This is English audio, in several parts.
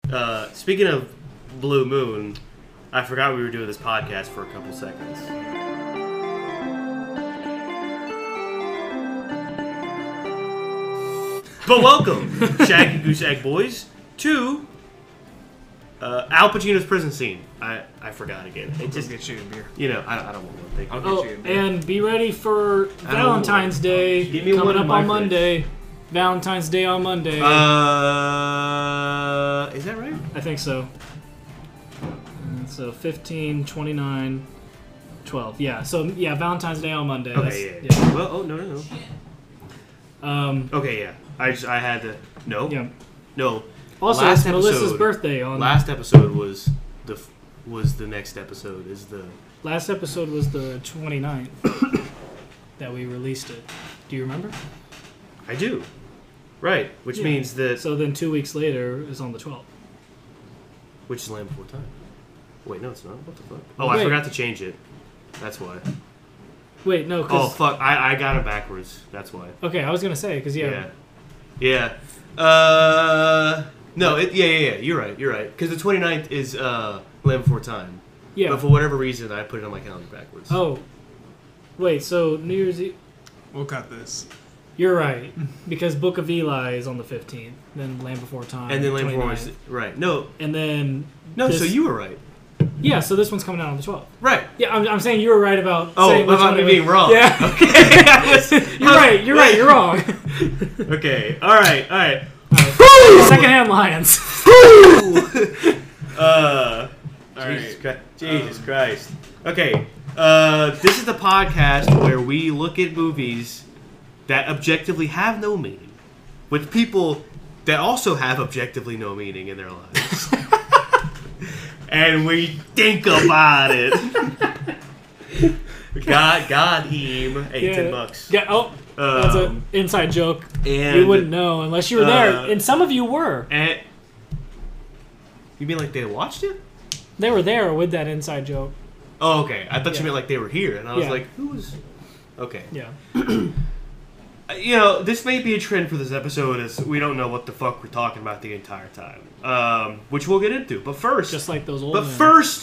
Speaking of Blue Moon, I forgot we were doing this podcast for a couple seconds. But welcome, Shaggy Goose Egg Boys, to Al Pacino's prison scene. I forgot again. It just get you a beer. You know, I don't want one. Thank you. I'll get you a beer. And be ready for Valentine's Day coming up on Monday. Valentine's Day on Monday. Is that right? I think so. So 15, 29, 12. Yeah. So yeah, Valentine's Day on Monday. Okay. Yeah. Well, no. Okay. Yeah. I had to. No. Yeah. No. Also, it's Melissa's birthday on. Last episode was the next episode. Last episode was the 29th that we released it. Do you remember? I do. Right. Which means that. So then 2 weeks later is on the 12th. Which is Land Before Time. Wait, no, it's not. What the fuck? Oh, I forgot to change it. That's why. Wait, no. Oh, fuck. I got it backwards. That's why. Okay, I was going to say, because Yeah. No, you're right. Because the 29th is Land Before Time. Yeah. But for whatever reason, I put it on my calendar backwards. Oh. Wait, so New Year's Eve... We'll cut this. You're right. Because Book of Eli is on the 15th. Then Land Before Time. And then Land Before Time. Right. No. And then... No, so you were right. Yeah, so this one's coming out on the 12th. Right. Yeah, I'm saying you were right about... about me being wrong. Yeah. Okay. You're right, you're wrong. Okay. All right. Secondhand Lions. Jesus Christ. Okay. This is the podcast where we look at movies that objectively have no meaning with people that also have objectively no meaning in their lives. And we think about it. God, him. Hey, $10. Yeah, that's an inside joke. And you wouldn't know unless you were there. And some of you were. And you mean like they watched it? They were there with that inside joke. Oh, okay. I thought you meant like they were here. And I was like, who was... Okay. Yeah. You know, this may be a trend for this episode as we don't know what the fuck we're talking about the entire time. Which we'll get into. But first... Just like those old But men. first...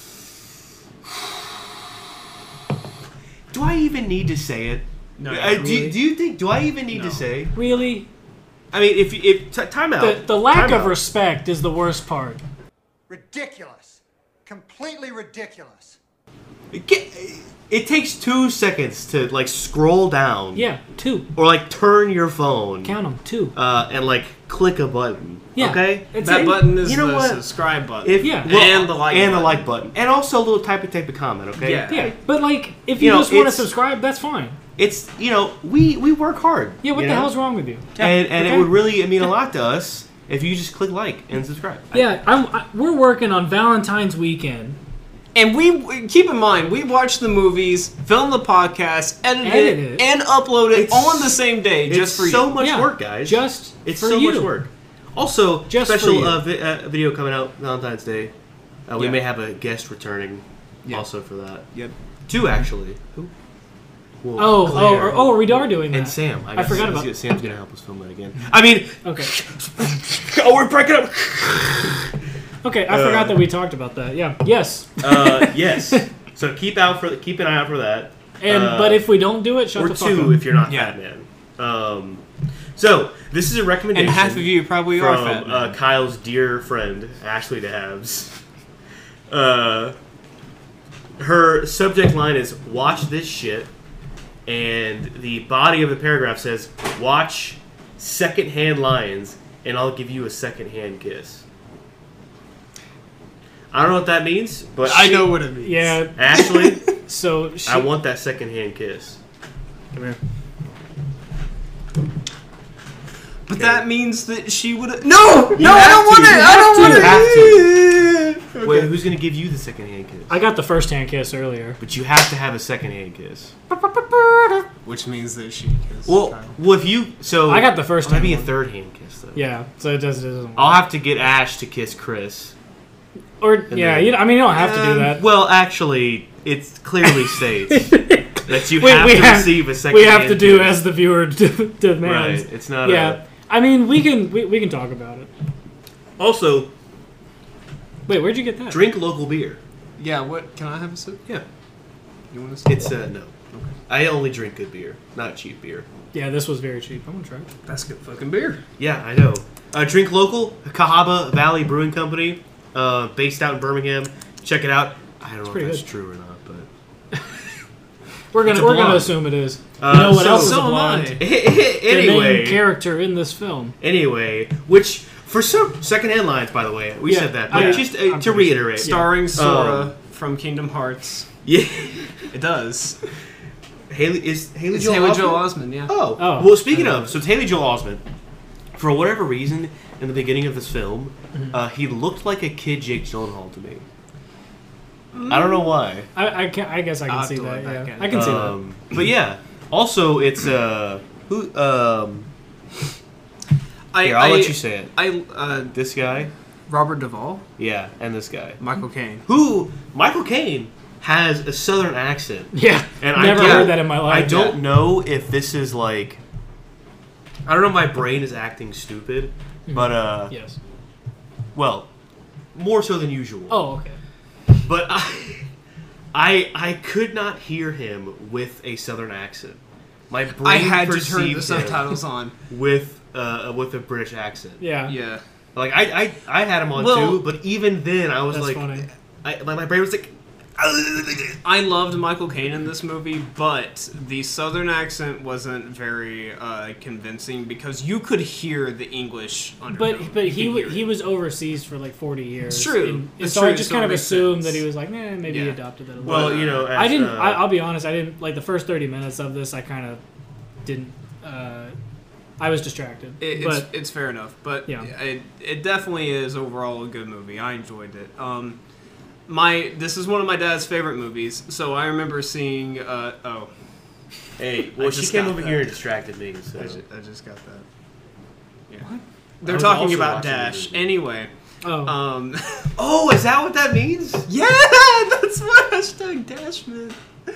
Do I even need to say it? No. Really? Do you think... Do I even need to say? Really? I mean, if time out. The lack Time of out. respect is the worst part. Ridiculous. Completely ridiculous. It takes 2 seconds to, like, scroll down. Yeah, 2. Or, like, turn your phone. Count them, 2. And, like, click a button. Yeah. Okay? That button is you know the what? subscribe button. And the like button. And also a little type of comment, okay? Yeah, but, like, if you just want to subscribe, that's fine. It's, you know, we work hard. Yeah, what the hell's wrong with you? And it would really mean a lot to us if you just click like and subscribe. Yeah, we're working on Valentine's weekend. And we keep in mind, we watch the movies, film the podcast, edit it, and upload it all on the same day, just for you. It's so much work, guys. It's so much work. Also, Just special for you. video coming out Valentine's Day. We Yeah. may have a guest returning Yeah. also for that. Yep. 2 actually. Who? Well, Oh, Claire we are doing that. and Sam. I forgot about Sam's gonna help us film that again. I mean, Okay. oh, we're breaking up. Okay, I forgot that we talked about that. Yeah. Yes. Yes. So keep an eye out for that. But if we don't do it, shut Or the fuck 2 up. if you're not Yeah. Fat Man. So this is a recommendation. And half of you probably are from fat men. Kyle's dear friend Ashley DeHabs. Her subject line is "Watch this shit," and the body of the paragraph says, "Watch Secondhand Lions, and I'll give you a secondhand kiss." I don't know what that means, but I know what it means. Yeah. Ashley, So I want that secondhand kiss. Come here. But that means that she would have... No! I don't want it! You I don't want You it! have to. Okay. Wait, who's gonna give you the secondhand kiss? I got the first hand kiss earlier. But you have to have a secondhand kiss. Which means that she is... Well, if you I got the first Maybe a hand one. third hand kiss though. Yeah, so it doesn't. I'll have to get Ash to kiss Chris. Or then- you don't have to do that. Well, actually, it clearly states that you We have to receive a second. We have to do as the viewer demands. Right. It's not. Yeah, I mean we can talk about it. Also, Wait, where'd you get that? Drink local beer. Yeah, what? Can I have a sip? Yeah. You want to sip? It's, no. Okay. I only drink good beer, not cheap beer. Yeah, this was very cheap. I'm gonna try it. That's good fucking beer. Yeah, I know. Drink local, Cahaba Valley Brewing Company, based out in Birmingham. Check it out. I don't know if that's good. true or not, but We're gonna assume it is. You know what else is a so am blonde? I. The anyway, main character in this film. Anyway, which for some secondhand lines, by the way, we Yeah, said that, but yeah. just to reiterate, Starring Sora from Kingdom Hearts. yeah, It does. Haley It's Joel Haley Osment? Joel Osment, yeah. Oh. Oh. Well, speaking of, so it's Haley Joel Osment. For whatever reason, in the beginning of this film, he looked like a kid Jake Gyllenhaal to me. I don't know why. I guess I I'll can have see to that. look back Yeah, at I it. can see that. But yeah, also it's who here, I'll let you say it. This guy, Robert Duvall, yeah, and this guy, Michael Caine. who Michael Caine has a southern accent. Yeah, And never I heard that in my life. I don't know if this is like, I don't know if my brain is acting stupid, but Yes. well, more so than usual. Oh, okay. But I could not hear him with a southern accent. My brain I had to turn perceived the him subtitles on. with a British accent. Yeah. Yeah. Like I had him on Well, too, but even then I was That's like, funny. my brain was like, I loved Michael Caine in this movie, but the southern accent wasn't very convincing because you could hear the English undertone. But You could hear he it. was overseas for like 40 years. It's true. And It's so true, I just so kind it of makes assumed sense. that he was like, maybe he Yeah. adopted that a little. well, bit. you know, I didn't. as, I'll be honest. I didn't like the first 30 minutes of this. I kind of didn't. I was distracted. But It's fair enough, but Yeah. it definitely is overall a good movie. I enjoyed it. This is one of my dad's favorite movies, so I remember seeing. hey, well, I she just came got over that. here and distracted me. So. I just got that. Yeah. What? I They're was talking also about watching the Dash. movie. Anyway, oh, Oh, is that what that means? yeah, that's what hashtag Dash meant.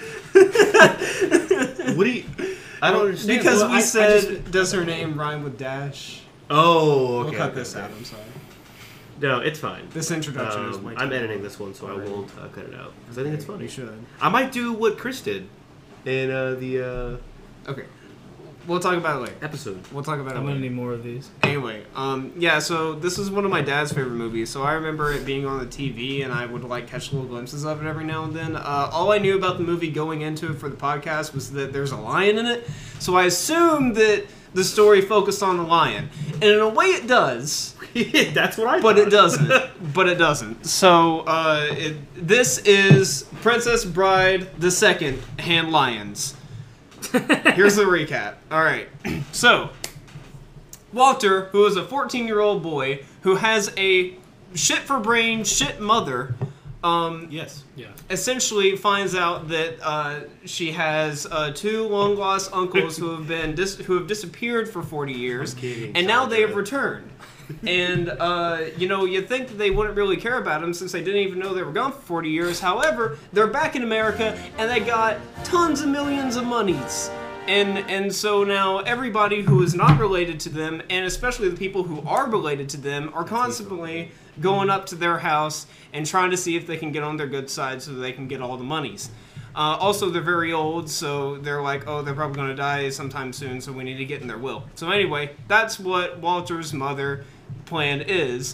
What do you? I don't understand. Because Well, we I said, just- does her name rhyme with Dash? Oh, okay. We'll cut okay, this okay. out. I'm sorry. No, it's fine. This introduction is way too I'm editing long this one, so I already. won't cut it out because I think it's funny. You should. I might do what Chris did in the Okay. We'll talk about it later. episode. We'll talk about it I'm gonna later. need more of these. Anyway, yeah, so this is one of my dad's favorite movies, so I remember it being on the TV, and I would, like, catch little glimpses of it every now and then. All I knew about the movie going into it for the podcast was that there's a lion in it, so I assumed that the story focused on the lion. And in a way it does, That's what I. but thought. it doesn't. But it doesn't. So, this is Princess Bride the Second, Hand Lions. Here's the recap. All right. So, Walter, who is a 14-year-old boy who has a shit-for-brain, shit mother, Yes. Yeah. essentially finds out that she has two long-lost uncles who have disappeared for 40 years, I'm kidding, and now they have Sandra. returned. And you'd think that they wouldn't really care about him since they didn't even know they were gone for 40 years. However, they're back in America and they got tons of millions of monies. And so now everybody who is not related to them, and especially the people who are related to them, are constantly going up to their house and trying to see if they can get on their good side so that they can get all the monies. Also, they're very old, so they're like, oh, they're probably going to die sometime soon, so we need to get in their will. So anyway, that's what Walter's mother plan is.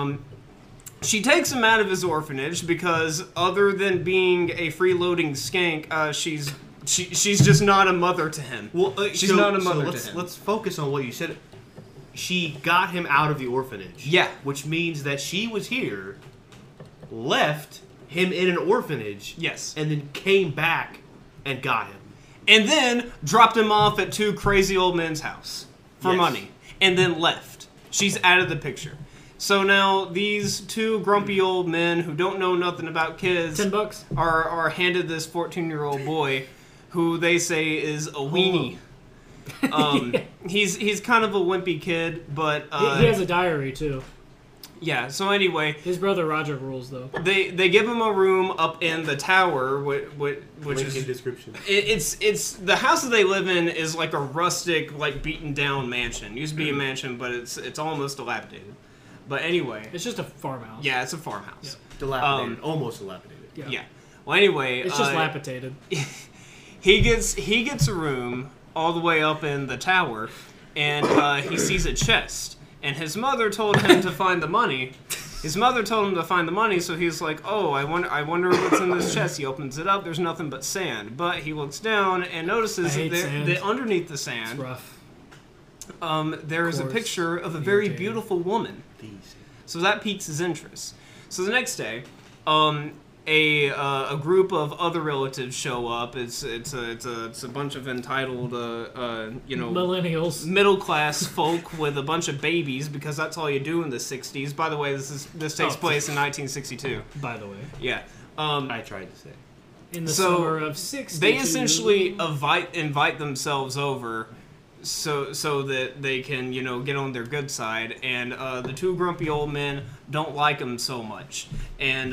She takes him out of his orphanage because other than being a freeloading skank, she's just not a mother to him. Well, She's not a mother to him. Let's focus on what you said. She got him out of the orphanage. Yeah. Which means that she was here, left him in an orphanage. Yes. And then came back and got him. And then dropped him off at two crazy old men's house for Yes. money. And then left. She's out of the picture. So now these two grumpy old men who don't know nothing about kids $10. are handed this 14-year-old boy who they say is a weenie. He's kind of a wimpy kid, but He has a diary too. yeah. So anyway, His brother Roger rules though. they give him a room up in the tower, which Link in is description. it's the house that they live in is like a rustic, like beaten down mansion. It used to be a mansion, but it's almost dilapidated. But anyway, It's just a farmhouse. yeah, it's a farmhouse. Dilapidated, almost dilapidated. Yeah. Well, anyway, It's just lapidated. he gets a room all the way up in the tower, and he sees a chest. And his mother told him to find the money. His mother told him to find the money, so he's like, "Oh, I wonder what's in this chest." He opens it up. There's nothing but sand. But he looks down and notices that underneath the It's sand, rough. there is a Coarse, picture of a very irritating. beautiful woman. These. So that piques his interest. So the next day, a group of other relatives show up. It's a bunch of entitled Millennials. middle class folk with a bunch of babies, because that's all you do in the 60s. By the way, this takes place in 1962. By the way, Yeah. I tried to say. in the So, summer of 60. They essentially invite themselves over so that they can, get on their good side, and the two grumpy old men don't like them so much. And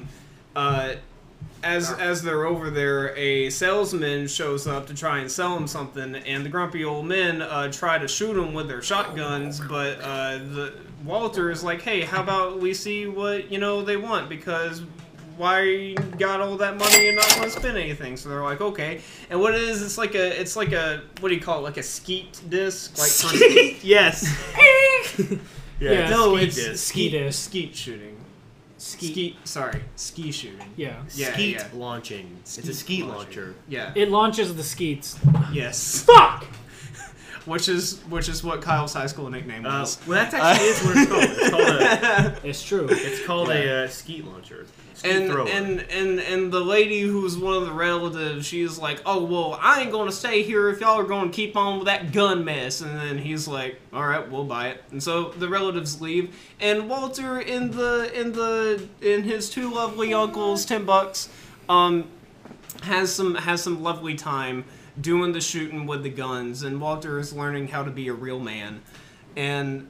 as they're over there, a salesman shows up to try and sell them something, and the grumpy old men try to shoot him with their shotguns, but Walter is like, "Hey, how about we see what they want, because why you got all that money and not want to spend anything?" So they're like, "Okay." And what it is, it's like a what do you call it, like a skeet disc, like Yes. Yeah, no, ski it's disc. ski disc. skeet shooting. Ski. Ski shooting. Yeah. Yeah, Skeet yeah. launching. It's a skeet launcher. Yeah. It launches the skeets. Yes. Fuck! Which is what Kyle's high school nickname was. Well, that's actually is what it's called. It's true. It's called a skeet launcher. Skeet thrower. And the lady who's one of the relatives, she's like, "Oh, well, I ain't gonna stay here if y'all are gonna keep on with that gun mess." And then he's like, "All right, we'll buy it." And so the relatives leave, and Walter in his two lovely uncles, $10, has some lovely time doing the shooting with the guns, and Walter is learning how to be a real man. And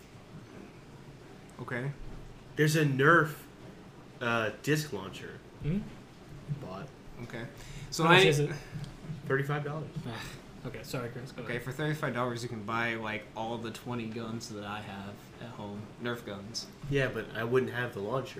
okay. There's a Nerf disc launcher. Bought Okay. So How much is it? $35. Okay, sorry, Chris. Go Okay, ahead. for $35 you can buy like all the 20 guns that I have at home. Nerf guns. Yeah, but I wouldn't have the launcher.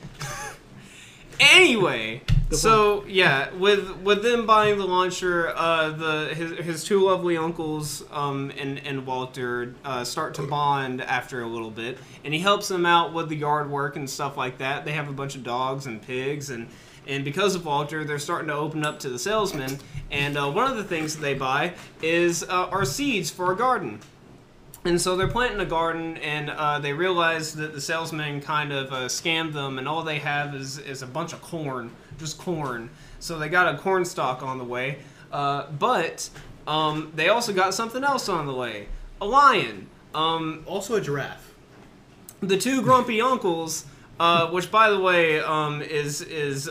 Anyway, so yeah, with them buying the launcher, his two lovely uncles and Walter start to bond after a little bit, and he helps them out with the yard work and stuff like that. They have a bunch of dogs and pigs, and because of Walter, they're starting to open up to the salesman. And one of the things that they buy are seeds for a garden. And so they're planting a garden, and they realize that the salesman kind of scammed them, and all they have is a bunch of corn, just corn. So they got a corn stalk on the way, but they also got something else on the way, a lion. Also a giraffe. The two grumpy uncles, which by the way is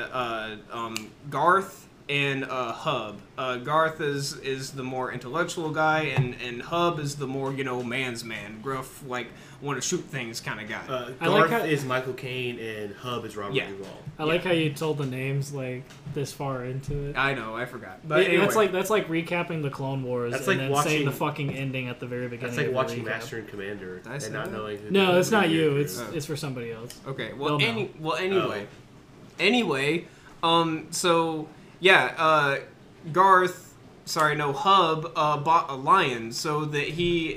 Garth and Hub. Garth is the more intellectual guy, and Hub is the more man's man, gruff, like want to shoot things kind of guy. I like Garth how- is Michael Caine, and Hub is Robert Yeah. Duvall. I like how you told the names like this far into it. I know, I forgot, but Yeah, anyway. that's like recapping the Clone Wars That's and like then saying watching- the fucking ending at the very beginning. That's like of the watching recap. Master and Commander Did I say and not that? knowing who No, the- it's not who the you. character It's is. it's for somebody else. Okay. They'll know. Anyway. So yeah. Hub bought a lion so that he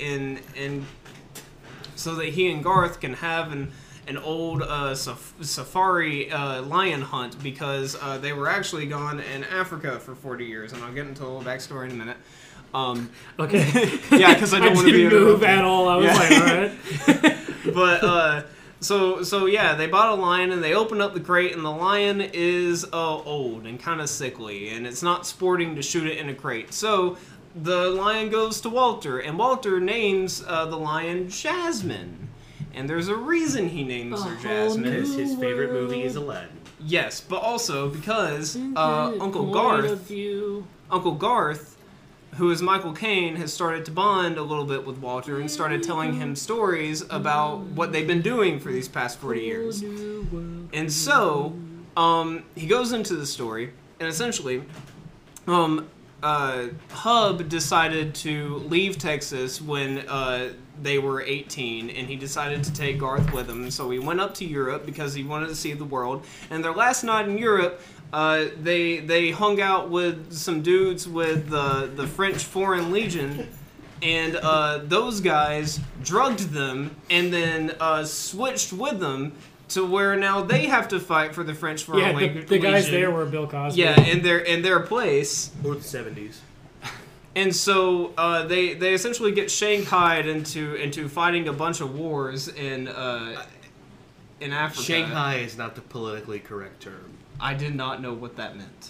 and Garth can have an old safari lion hunt, because they were actually gone in Africa for 40 years, and I'll get into a little backstory in a minute. Okay. Yeah, because I don't want to be didn't move interrupted. at all. I was Yeah. like, all right. But so yeah, they bought a lion, and they open up the crate, and the lion is old and kind of sickly, and it's not sporting to shoot it in a crate. So the lion goes to Walter, and Walter names the lion Jasmine, and there's a reason he names her Jasmine. Because his favorite movie is Aladdin. Yes, but also because Uncle Garth, who is Michael Caine, has started to bond a little bit with Walter and started telling him stories about what they've been doing for these past 40 years. And so, he goes into the story, and essentially, Hub decided to leave Texas when they were 18, and he decided to take Garth with him. So he went up to Europe because he wanted to see the world. And their last night in Europe, they hung out with some dudes with the French Foreign Legion, and those guys drugged them and then switched with them to where now they have to fight for the French Foreign Legion. The guys there were Bill Cosby. Yeah, in their place. Or the 70s. And so they essentially get shanghaied into fighting a bunch of wars in Africa. Shanghai is not the politically correct term. I did not know what that meant.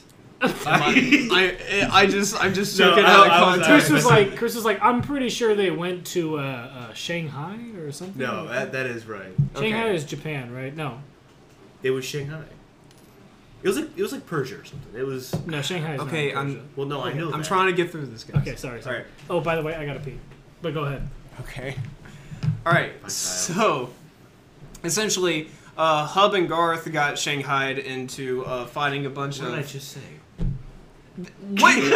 I'm just took it No, out of I was- context. Chris was like, I'm pretty sure they went to Shanghai or something. No, that is right. Shanghai Okay. is Japan, right? No, It was Shanghai. It was like Persia or something. It was. no, Shanghai is Okay, not Persia. Well, no, I know. I'm that. trying to get through this, guys. Okay, sorry. Alright. Oh, by the way, I gotta pee. But go ahead. Okay. All right. Fine, So, essentially, Hub and Garth got shanghaied into fighting a bunch What did I of. just say? Wait.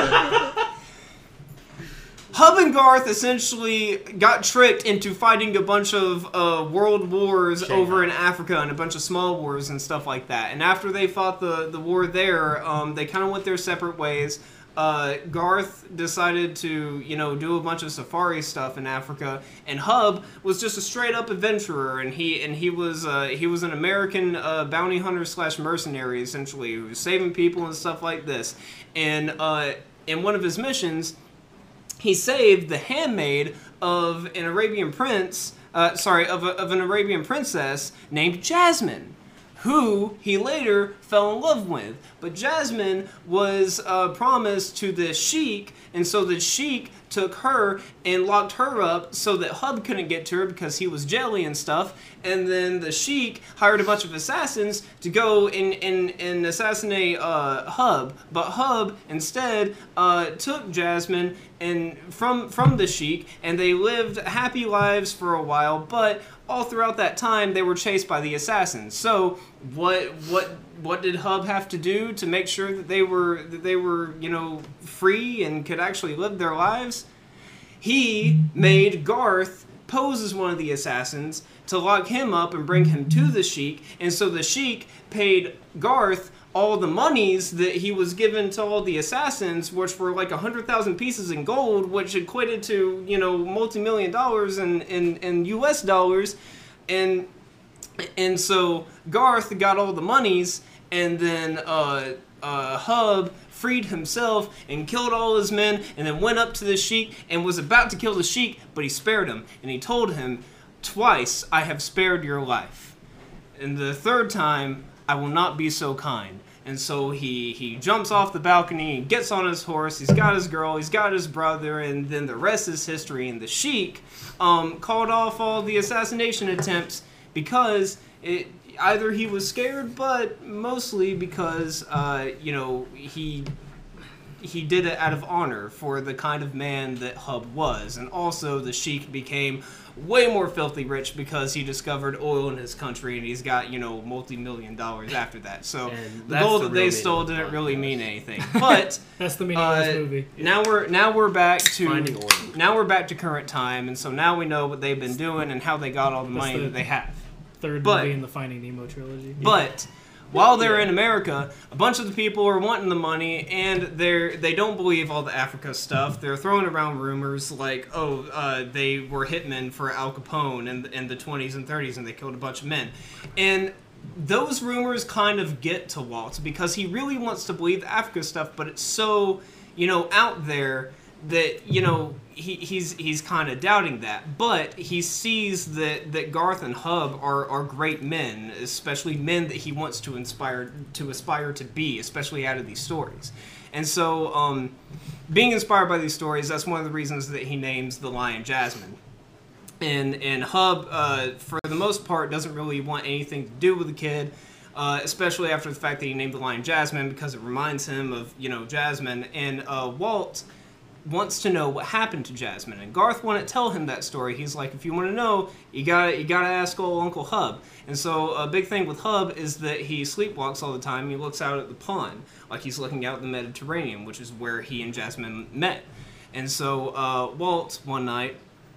Hub and Garth essentially got tricked into fighting a bunch of world wars Shanghai. over in Africa and a bunch of small wars and stuff like that. And after they fought the war there, they kind of went their separate ways. Garth decided to, do a bunch of safari stuff in Africa, and Hub was just a straight up adventurer, and he was an American bounty hunter / mercenary essentially, who was saving people and stuff like this. And in one of his missions, he saved the handmaid of an Arabian prince, of an Arabian princess named Jasmine, who he later fell in love with. But Jasmine was promised to the sheik, and so the sheik took her and locked her up so that Hub couldn't get to her because he was jelly and stuff. And then the sheik hired a bunch of assassins to go and assassinate Hub. But Hub instead took Jasmine and from the sheik, and they lived happy lives for a while. But all throughout that time, they were chased by the assassins. So what did Hub have to do to make sure that they were free and could actually live their lives? He made Garth pose as one of the assassins to lock him up and bring him to the sheik, and so the sheik paid Garth all the monies that he was given to all the assassins, which were like 100,000 pieces in gold, which equated to multi-million dollars in US dollars, and so Garth got all the monies, and then Hub freed himself and killed all his men, and then went up to the sheik and was about to kill the sheik, but he spared him, and he told him, "Twice I have spared your life, and the third time I will not be so kind." And so he jumps off the balcony, and gets on his horse, he's got his girl, he's got his brother, and then the rest is history. And the sheik called off all the assassination attempts because either he was scared, but mostly because he did it out of honor for the kind of man that Hub was. And also the sheik became way more filthy rich because he discovered oil in his country, and he's got multi-million dollars after that. So And the that's gold the that real they meaning stole of the didn't really podcast. mean anything. But That's the meaning of this movie. now we're back to Finding oil. now we're back to current time, and so now we know what they've been doing and how they got all the money the- that they have. Third But- movie in the Finding Nemo trilogy. But while they're in America, a bunch of the people are wanting the money, and they don't believe all the Africa stuff. They're throwing around rumors like, they were hitmen for Al Capone in the 20s and 30s, and they killed a bunch of men. And those rumors kind of get to Walt because he really wants to believe the Africa stuff, but it's so out there that he's kind of doubting that. But he sees that Garth and Hub are great men, especially men that he wants to aspire to be, especially out of these stories. And so being inspired by these stories, that's one of the reasons that he names the lion Jasmine. And Hub, for the most part, doesn't really want anything to do with the kid, especially after the fact that he named the lion Jasmine, because it reminds him of Jasmine. And Walt wants to know what happened to Jasmine, and Garth wouldn't tell him that story. He's like, if you want to know, you gotta ask old Uncle Hub. And so a big thing with Hub is that he sleepwalks all the time. He looks out at the pond, like he's looking out at the Mediterranean, which is where he and Jasmine met. And so Walt one night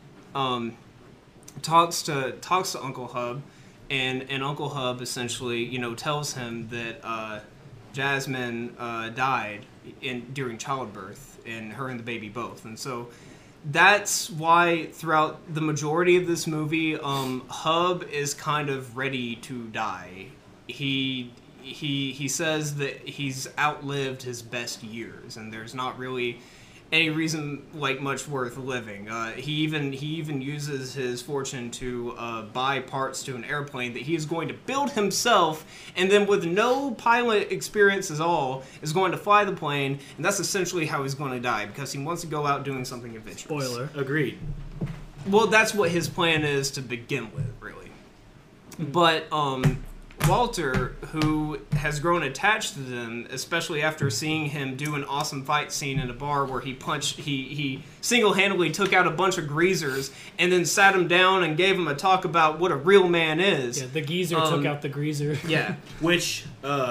talks to Uncle Hub, and Uncle Hub essentially, tells him that Jasmine died during childbirth, and her and the baby both. And so that's why throughout the majority of this movie, Hub is kind of ready to die. He says that he's outlived his best years, and there's not really any reason like much worth living. He even uses his fortune to buy parts to an airplane that he is going to build himself, and then with no pilot experience at all is going to fly the plane, and that's essentially how he's going to die, because he wants to go out doing something adventurous. Spoiler. Agreed. Well, that's what his plan is to begin with, really. But Walter, who has grown attached to them, especially after seeing him do an awesome fight scene in a bar where he single-handedly took out a bunch of greasers and then sat him down and gave him a talk about what a real man is. Yeah, the geezer took out the greaser. Yeah. Which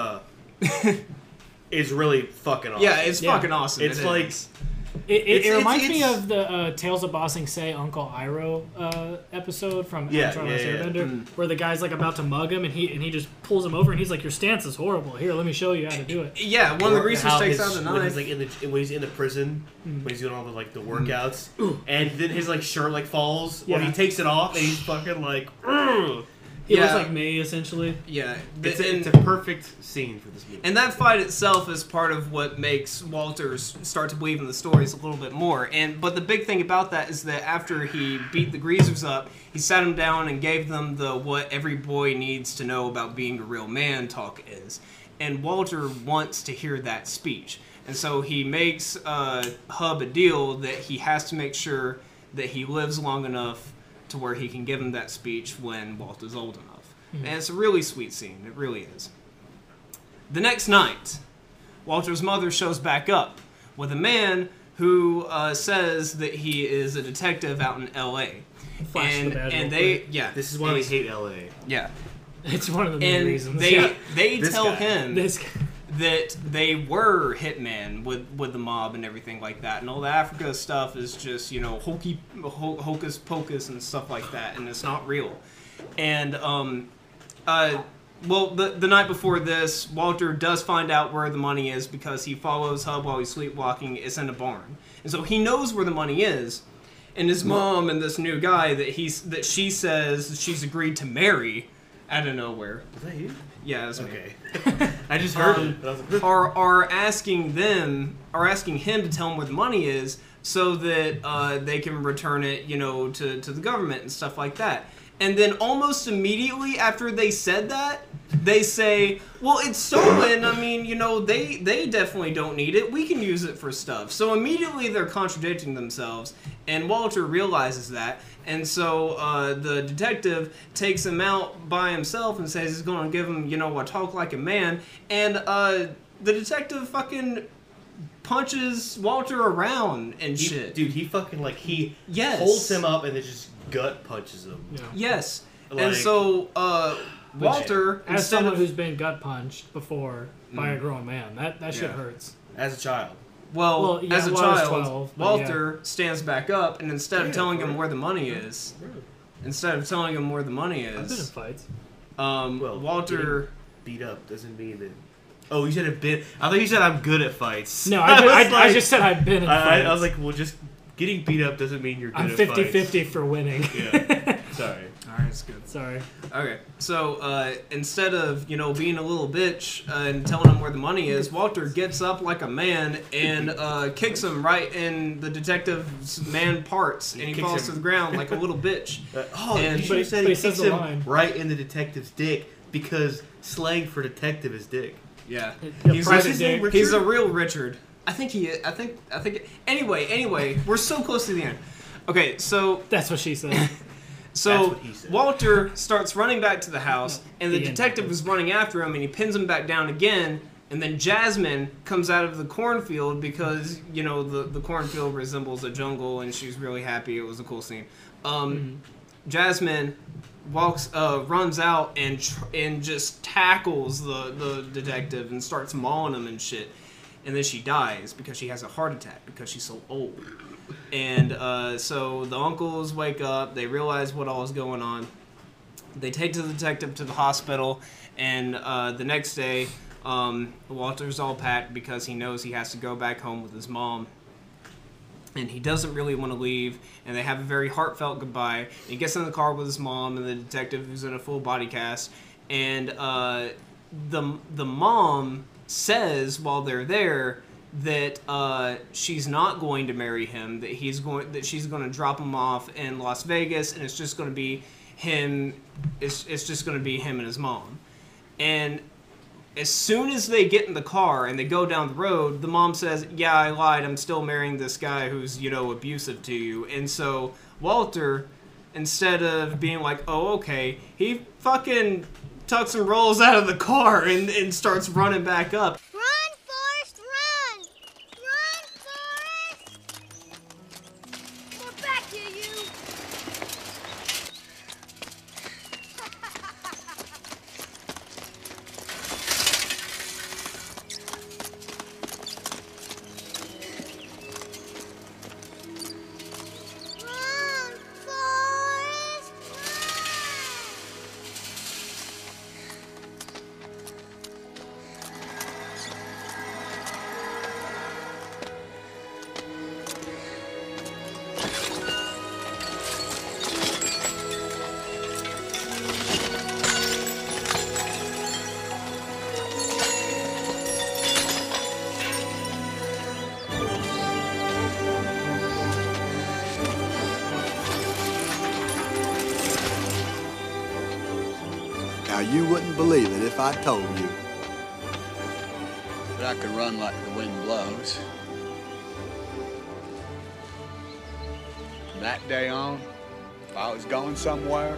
is really fucking awesome. Yeah, it's fucking awesome. It's like... It reminds me of the Tales of Ba Sing Se Uncle Iroh episode from Avatar: Last Airbender, where the guy's like about to mug him, and he just pulls him over, and he's like, "Your stance is horrible. Here, let me show you how to do it." Yeah, one of the greasers takes out the knife. When he's in the prison, when he's doing all the the workouts, and then his shirt falls, or he takes it off, and he's fucking like, "Ugh." He looks like May, essentially. Yeah. It's a perfect scene for this movie. And that fight itself is part of what makes Walter start to believe in the stories a little bit more. But the big thing about that is that after he beat the greasers up, he sat them down and gave them the what every boy needs to know about being a real man talk is. And Walter wants to hear that speech. And so he makes Hub a deal that he has to make sure that he lives long enough to where he can give him that speech when Walt is old enough. And it's a really sweet scene. It really is. The next night, Walter's mother shows back up with a man who says that he is a detective out in L.A. This is why we hate L.A. Yeah. It's one of the main reasons. They tell him this guy. that they were hitmen with the mob and everything like that, and all the Africa stuff is just hocus pocus and stuff like that, and it's not real. And the night before this, Walter does find out where the money is because he follows Hub while he's sleepwalking. It's in a barn, and so he knows where the money is. And his mom and this new guy that she says she's agreed to marry out of nowhere. Is that you? Yeah, that's okay. I just heard it. Are asking him to tell them where the money is so that they can return it, to the government and stuff like that. And then almost immediately after they said that, they say, well, it's stolen. I mean, they definitely don't need it. We can use it for stuff. So immediately they're contradicting themselves, and Walter realizes that. And so the detective takes him out by himself and says he's going to give him, a talk like a man. And the detective fucking punches Walter around and shit. Dude, he fucking, holds him up and then just gut punches him. Yeah. Yes. And so Walter, as someone who's been gut punched before by a grown man, that shit hurts. As a child. Well, as a child, 12, Walter stands back up, and instead of telling him where the money is, I've been in fights. Walter beat up doesn't mean that. Oh, you said I've been. I thought you said I'm good at fights. No, I just said I've been in fights. I was like, well, just getting beat up doesn't mean you're good I'm at fights. I'm 50-50 for winning. Yeah. Sorry. Alright, it's good. Sorry. Okay, so instead of, being a little bitch and telling him where the money is, Walter gets up like a man and kicks him right in the detective's man parts, and he falls to the ground like a little bitch. You said he kicks him right in the detective's dick because slang for detective is dick. Yeah. He's a real Richard. I think. Anyway, we're so close to the end. Okay, so that's what she said. So Walter starts running back to the house, and the detective is running after him, and he pins him back down again, And then Jasmine comes out of the cornfield because, you know, the cornfield resembles a jungle, and she's really happy. It was a cool scene. Jasmine runs out and just tackles the detective and starts mauling him and shit. And then she dies because she has a heart attack because she's so old. And so the uncles wake up. They realize what all is going on. They take the detective to the hospital, and the next day, Walter's all packed because he knows he has to go back home with his mom. And he doesn't really want to leave, and they have a very heartfelt goodbye. And he gets in the car with his mom and the detective, who's in a full body cast. And the mom says while they're there that she's not going to marry him, that she's going to drop him off in Las Vegas, and it's just going to be him. It's just going to be him and his mom. And as soon as they get in the car and they go down the road, the mom says, "Yeah, I lied. I'm still marrying this guy who's, you know, abusive to you." And so Walter, instead of being like, "Oh, okay," he fucking tucks and rolls out of the car and starts running back up. Run, Forrest, run! Run, Forrest! We're back here, you! Run, Forrest, Now, you wouldn't believe it if I told you. But I can run like the wind blows. From that day on, if I was going somewhere,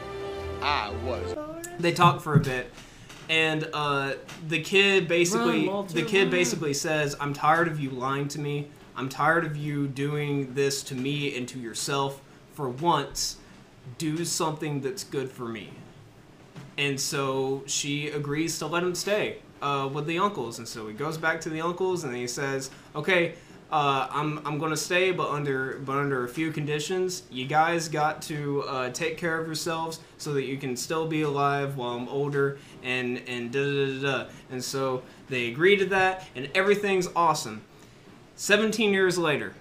I was. They talk for a bit, and the kid basically says, "I'm tired of you lying to me. I'm tired of you doing this to me and to yourself. For once, do something that's good for me." And so she agrees to let him stay with the uncles. And so he goes back to the uncles and he says, "Okay, I'm gonna stay, but under a few conditions. You guys got to take care of yourselves so that you can still be alive while I'm older." And da da da da. And so they agree to that, and everything's awesome. 17 years later,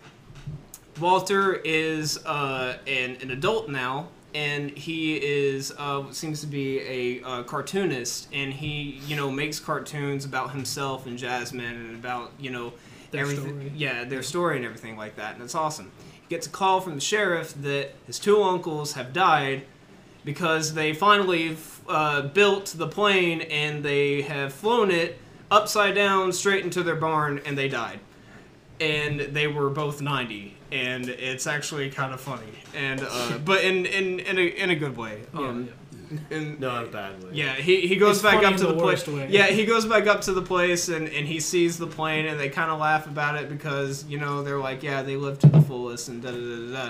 Walter is an adult now. And he is seems to be a cartoonist, and he, you know, makes cartoons about himself and Jasmine and about, you know, Their everything. story. Yeah, their story and everything like that, and it's awesome. He gets a call from the sheriff that his two uncles have died because they finally built the plane and they have flown it upside down straight into their barn, and they died. And they were both 90, and it's actually kind of funny, and but in a good way. Not a bad way. Yeah, he goes It's back funny up in to the the place. worst way. Yeah, he goes back up to the place and he sees the plane, and they kind of laugh about it because, you know, they're like, yeah, they lived to the fullest and da da da da.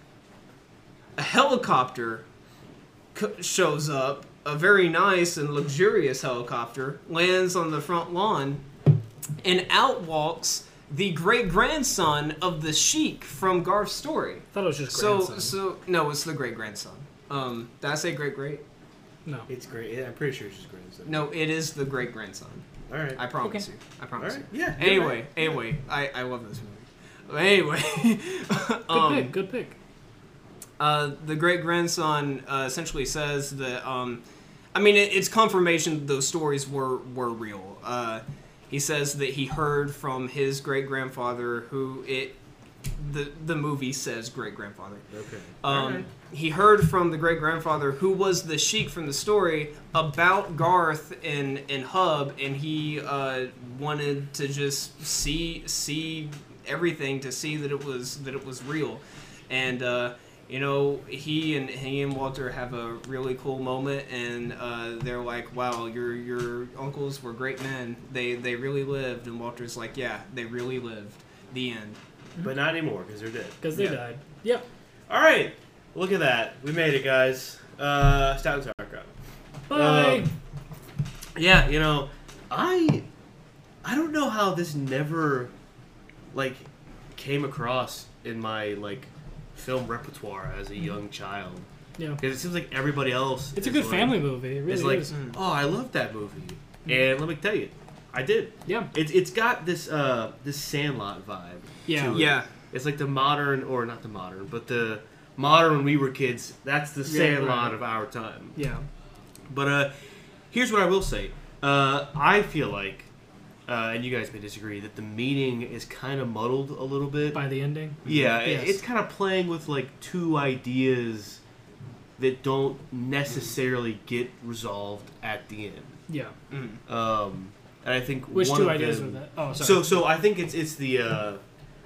A helicopter shows up, a very nice and luxurious helicopter, lands on the front lawn, and out walks the great-grandson of the Sheik from Garth's story. I thought it was just grandson. So no, it's the great-grandson. Did I say great-great? No. It's great. Yeah, I'm pretty sure it's just grandson. No, it is the great-grandson. All right. I promise Okay. you. I promise All right. you. Yeah, you're Anyway, I love this movie. But anyway, Good pick. the great-grandson essentially says that, I mean, it's confirmation that those stories were real. He says that he heard from his great-grandfather, who the movie says great-grandfather. Okay. Alright. He heard from the great-grandfather, who was the Sheik from the story, about Garth and Hub, and he wanted to just see everything, to see that it was real. And you know, he and Walter have a really cool moment, and they're like, "Wow, your uncles were great men. They really lived." And Walter's like, "Yeah, they really lived." The end. But not anymore because they're dead. Because they died. Yep. All right, look at that. We made it, guys. Stout and sauerkraut. Bye. Yeah, you know, I don't know how this never like came across in my like film repertoire as a young child. Yeah. Because it seems like everybody else. It's a good family movie. It really is. Like, oh, I love that movie, and let me tell you, I did. Yeah. It's got this this Sandlot vibe. Yeah. To it. Yeah. It's like the modern, or not the modern, but the modern when we were kids. That's the Sandlot of our time. Yeah. But here's what I will say. I feel like, and you guys may disagree, that the meaning is kind of muddled a little bit. By the ending? Yeah, Yes. it's kind of playing with like two ideas that don't necessarily get resolved at the end. Yeah. And I think Which one two of ideas them, were that? Oh, sorry. So I think it's the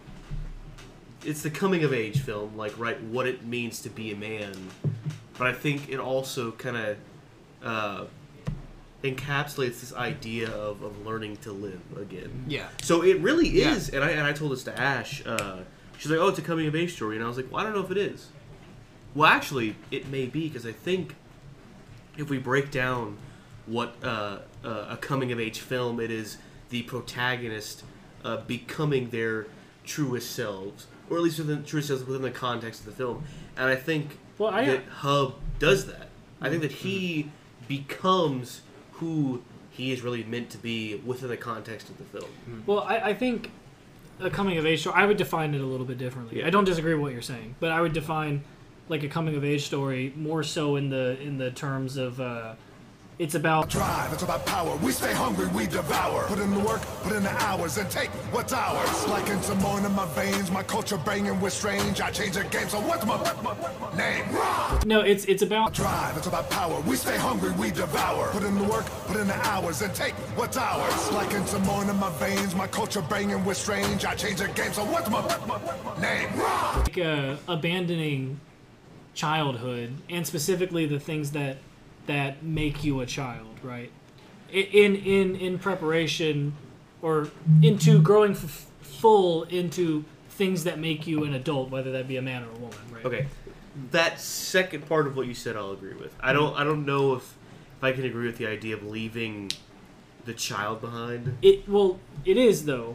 coming of age film, like right what it means to be a man. But I think it also kind of encapsulates this idea of learning to live again. Yeah. So it really is, and I told this to Ash. She's like, "Oh, it's a coming of age story," and I was like, "Well, I don't know if it is." Well, actually, it may be, because I think if we break down what a coming of age film, it is the protagonist becoming their truest selves, or at least within truest selves within the context of the film. And I think that Hub does that. I think that he becomes who he is really meant to be within the context of the film. Well, I think a coming of age story, I would define it a little bit differently. Yeah. I don't disagree with what you're saying, but I would define like a coming of age story more so in the terms of it's about drive, it's about power. We stay hungry, we devour. Put in the work, put in the hours, and take what's ours. Like in some more in my veins, my culture banging with strange. I change the game, so what's my name? No, it's about drive, it's about power. We stay hungry, we devour. Put in the work, put in the hours, and take what's ours. Like in some more in my veins, my culture banging with strange. I change the game, so what's my name? like abandoning childhood, and specifically the things that make you a child, right? In preparation or into growing full into things that make you an adult, whether that be a man or a woman, right? Okay, that second part of what you said, I'll agree with. I don't know if I can agree with the idea of leaving the child behind. It is though,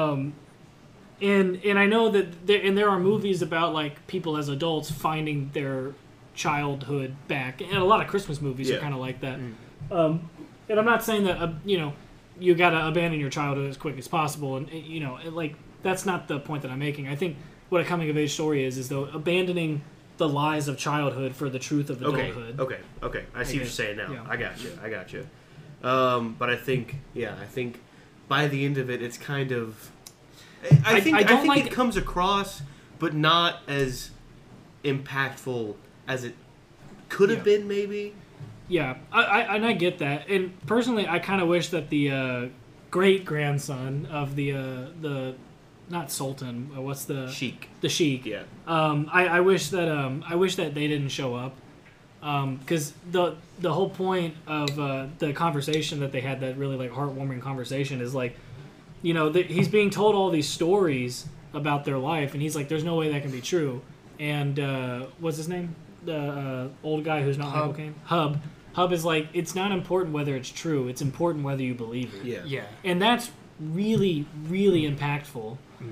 and I know that there are movies about like people as adults finding their childhood back, and a lot of Christmas movies are kind of like that. And I'm not saying that you gotta abandon your childhood as quick as possible, and like that's not the point that I'm making. I think what a coming of age story is though abandoning the lies of childhood for the truth of adulthood. Okay. I see what you're saying now. Yeah. I got you. But I think by the end of it, it's kind of. I think it comes across, but not as impactful as it could have been, maybe. Yeah, I get that, and personally, I kind of wish that the great grandson of the not Sultan, what's the Sheik? The Sheik. Yeah. I wish that they didn't show up, because the whole point of the conversation that they had, that really like heartwarming conversation, is like, he's being told all these stories about their life, and he's like, there's no way that can be true. And what's his name? The old guy who's not Michael Caine? Hub is like, it's not important whether it's true. It's important whether you believe it. Yeah. And that's really, really impactful.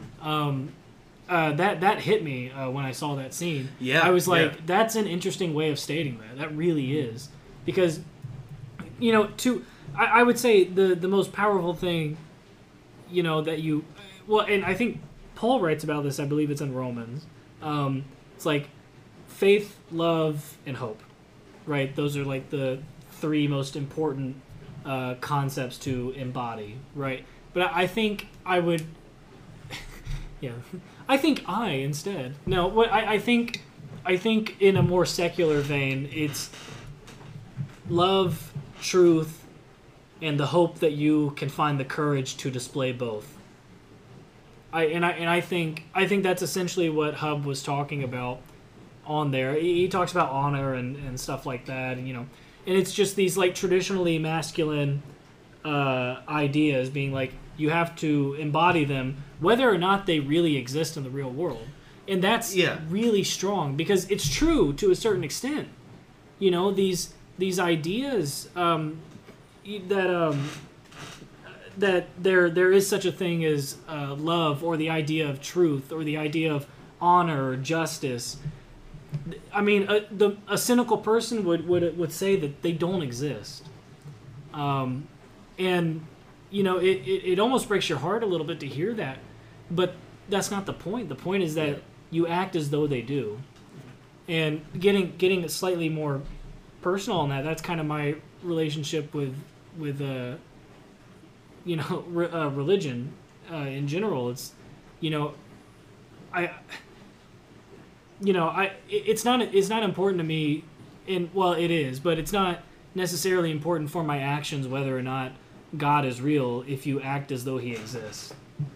That hit me when I saw that scene. Yeah. I was like, that's an interesting way of stating that. That really is. Because, I would say the most powerful thing, that you... Well, and I think Paul writes about this, I believe it's in Romans. It's like faith, love, and hope, right? Those are like the three most important concepts to embody, right? But I think I would, I think instead. No, what I think in a more secular vein, it's love, truth, and the hope that you can find the courage to display both. I think that's essentially what Hub was talking about on there. He talks about honor and stuff like that, and and it's just these like traditionally masculine ideas being like you have to embody them whether or not they really exist in the real world, and that's really strong because it's true to a certain extent. These ideas that there is such a thing as love, or the idea of truth, or the idea of honor or justice. I mean, a cynical person would say that they don't exist, and it almost breaks your heart a little bit to hear that, but that's not the point. The point is that you act as though they do, and getting slightly more personal on that. That's kind of my relationship with religion in general. It's it's not important to me, it is, but it's not necessarily important for my actions whether or not God is real if you act as though he exists.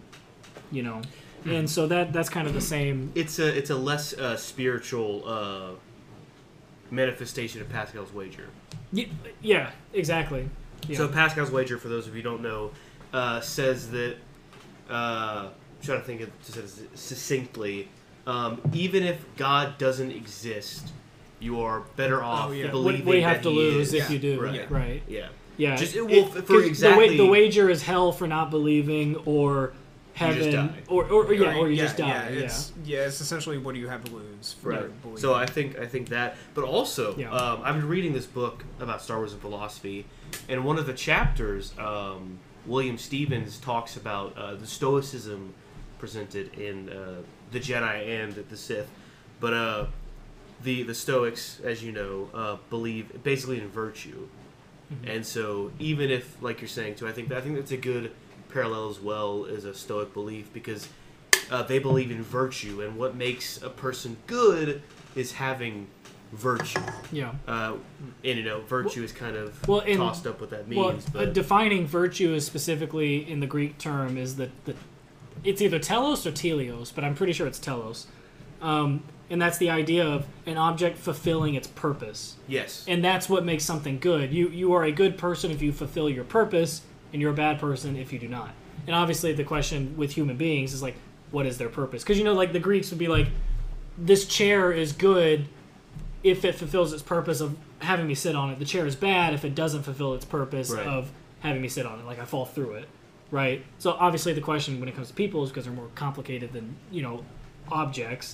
And so that's kind of the same. It's a less spiritual manifestation of Pascal's wager. Yeah, exactly. Yeah. So Pascal's wager, for those of you who don't know, says that, I'm trying to think of it succinctly, even if God doesn't exist, you are better off believing what you have that to he lose is. if you do. Right. Yeah. Just, the wager is hell for not believing, or heaven, or you just die. It's essentially what do you have to lose for believing. So I think that, but also I've been reading this book about Star Wars and philosophy, and one of the chapters, William Stevens talks about the Stoicism presented in the Jedi and the Sith, but the Stoics, as you know, believe basically in virtue, and so even if, like you're saying too, I think that's a good parallel as well as a Stoic belief, because they believe in virtue, and what makes a person good is having virtue. Yeah. And virtue is kind of tossed up what that means. But defining virtue is specifically in the Greek term is that it's either telos or teleos, but I'm pretty sure it's telos. And that's the idea of an object fulfilling its purpose. Yes. And that's what makes something good. You are a good person if you fulfill your purpose, and you're a bad person if you do not. And obviously the question with human beings is like, what is their purpose? Because like the Greeks would be like, this chair is good if it fulfills its purpose of having me sit on it. The chair is bad if it doesn't fulfill its purpose of having me sit on it. Like I fall through it, right? So obviously the question when it comes to people is because they're more complicated than objects.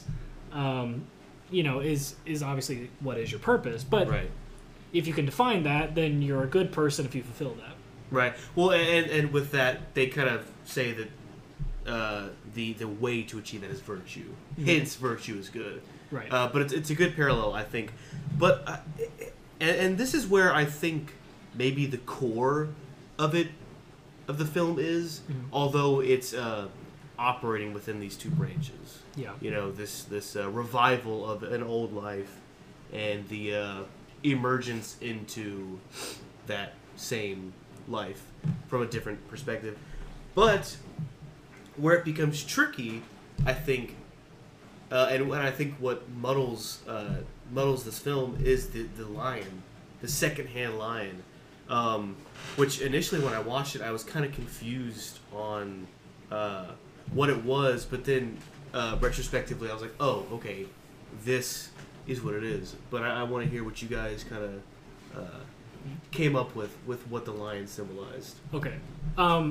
Is obviously what is your purpose. But if you can define that, then you're a good person if you fulfill that. Right. Well, and with that, they kind of say that the way to achieve that is virtue. Hence, virtue is good. Right. But it's a good parallel, I think. But and this is where I think maybe the core of the film is, although it's operating within these two branches. Yeah. This revival of an old life and the emergence into that same life from a different perspective. But where it becomes tricky, I think, and I think what muddles this film is the lion, the secondhand lion, which initially when I watched it I was kind of confused on what it was, but then retrospectively I was like, oh, okay, this is what it is. But I want to hear what you guys kind of came up with what the lion symbolized. Okay. I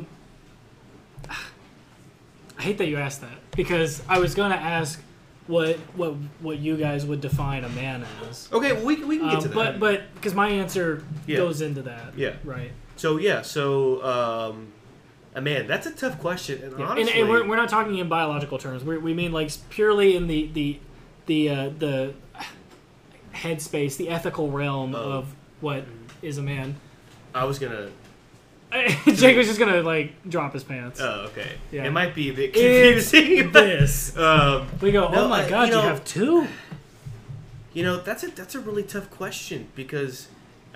hate that you asked that, because I was going to ask what you guys would define a man as. Okay, well, we can get to that. But because my answer goes into that. Yeah. Right. So a man, that's a tough question. And honestly, and we're not talking in biological terms. We mean like purely in the headspace, the ethical realm of what is a man. I was gonna. Jake was just gonna like drop his pants. Oh, okay. Yeah. It might be a bit confusing. This. We go. Oh my god! You have two. That's a really tough question, because,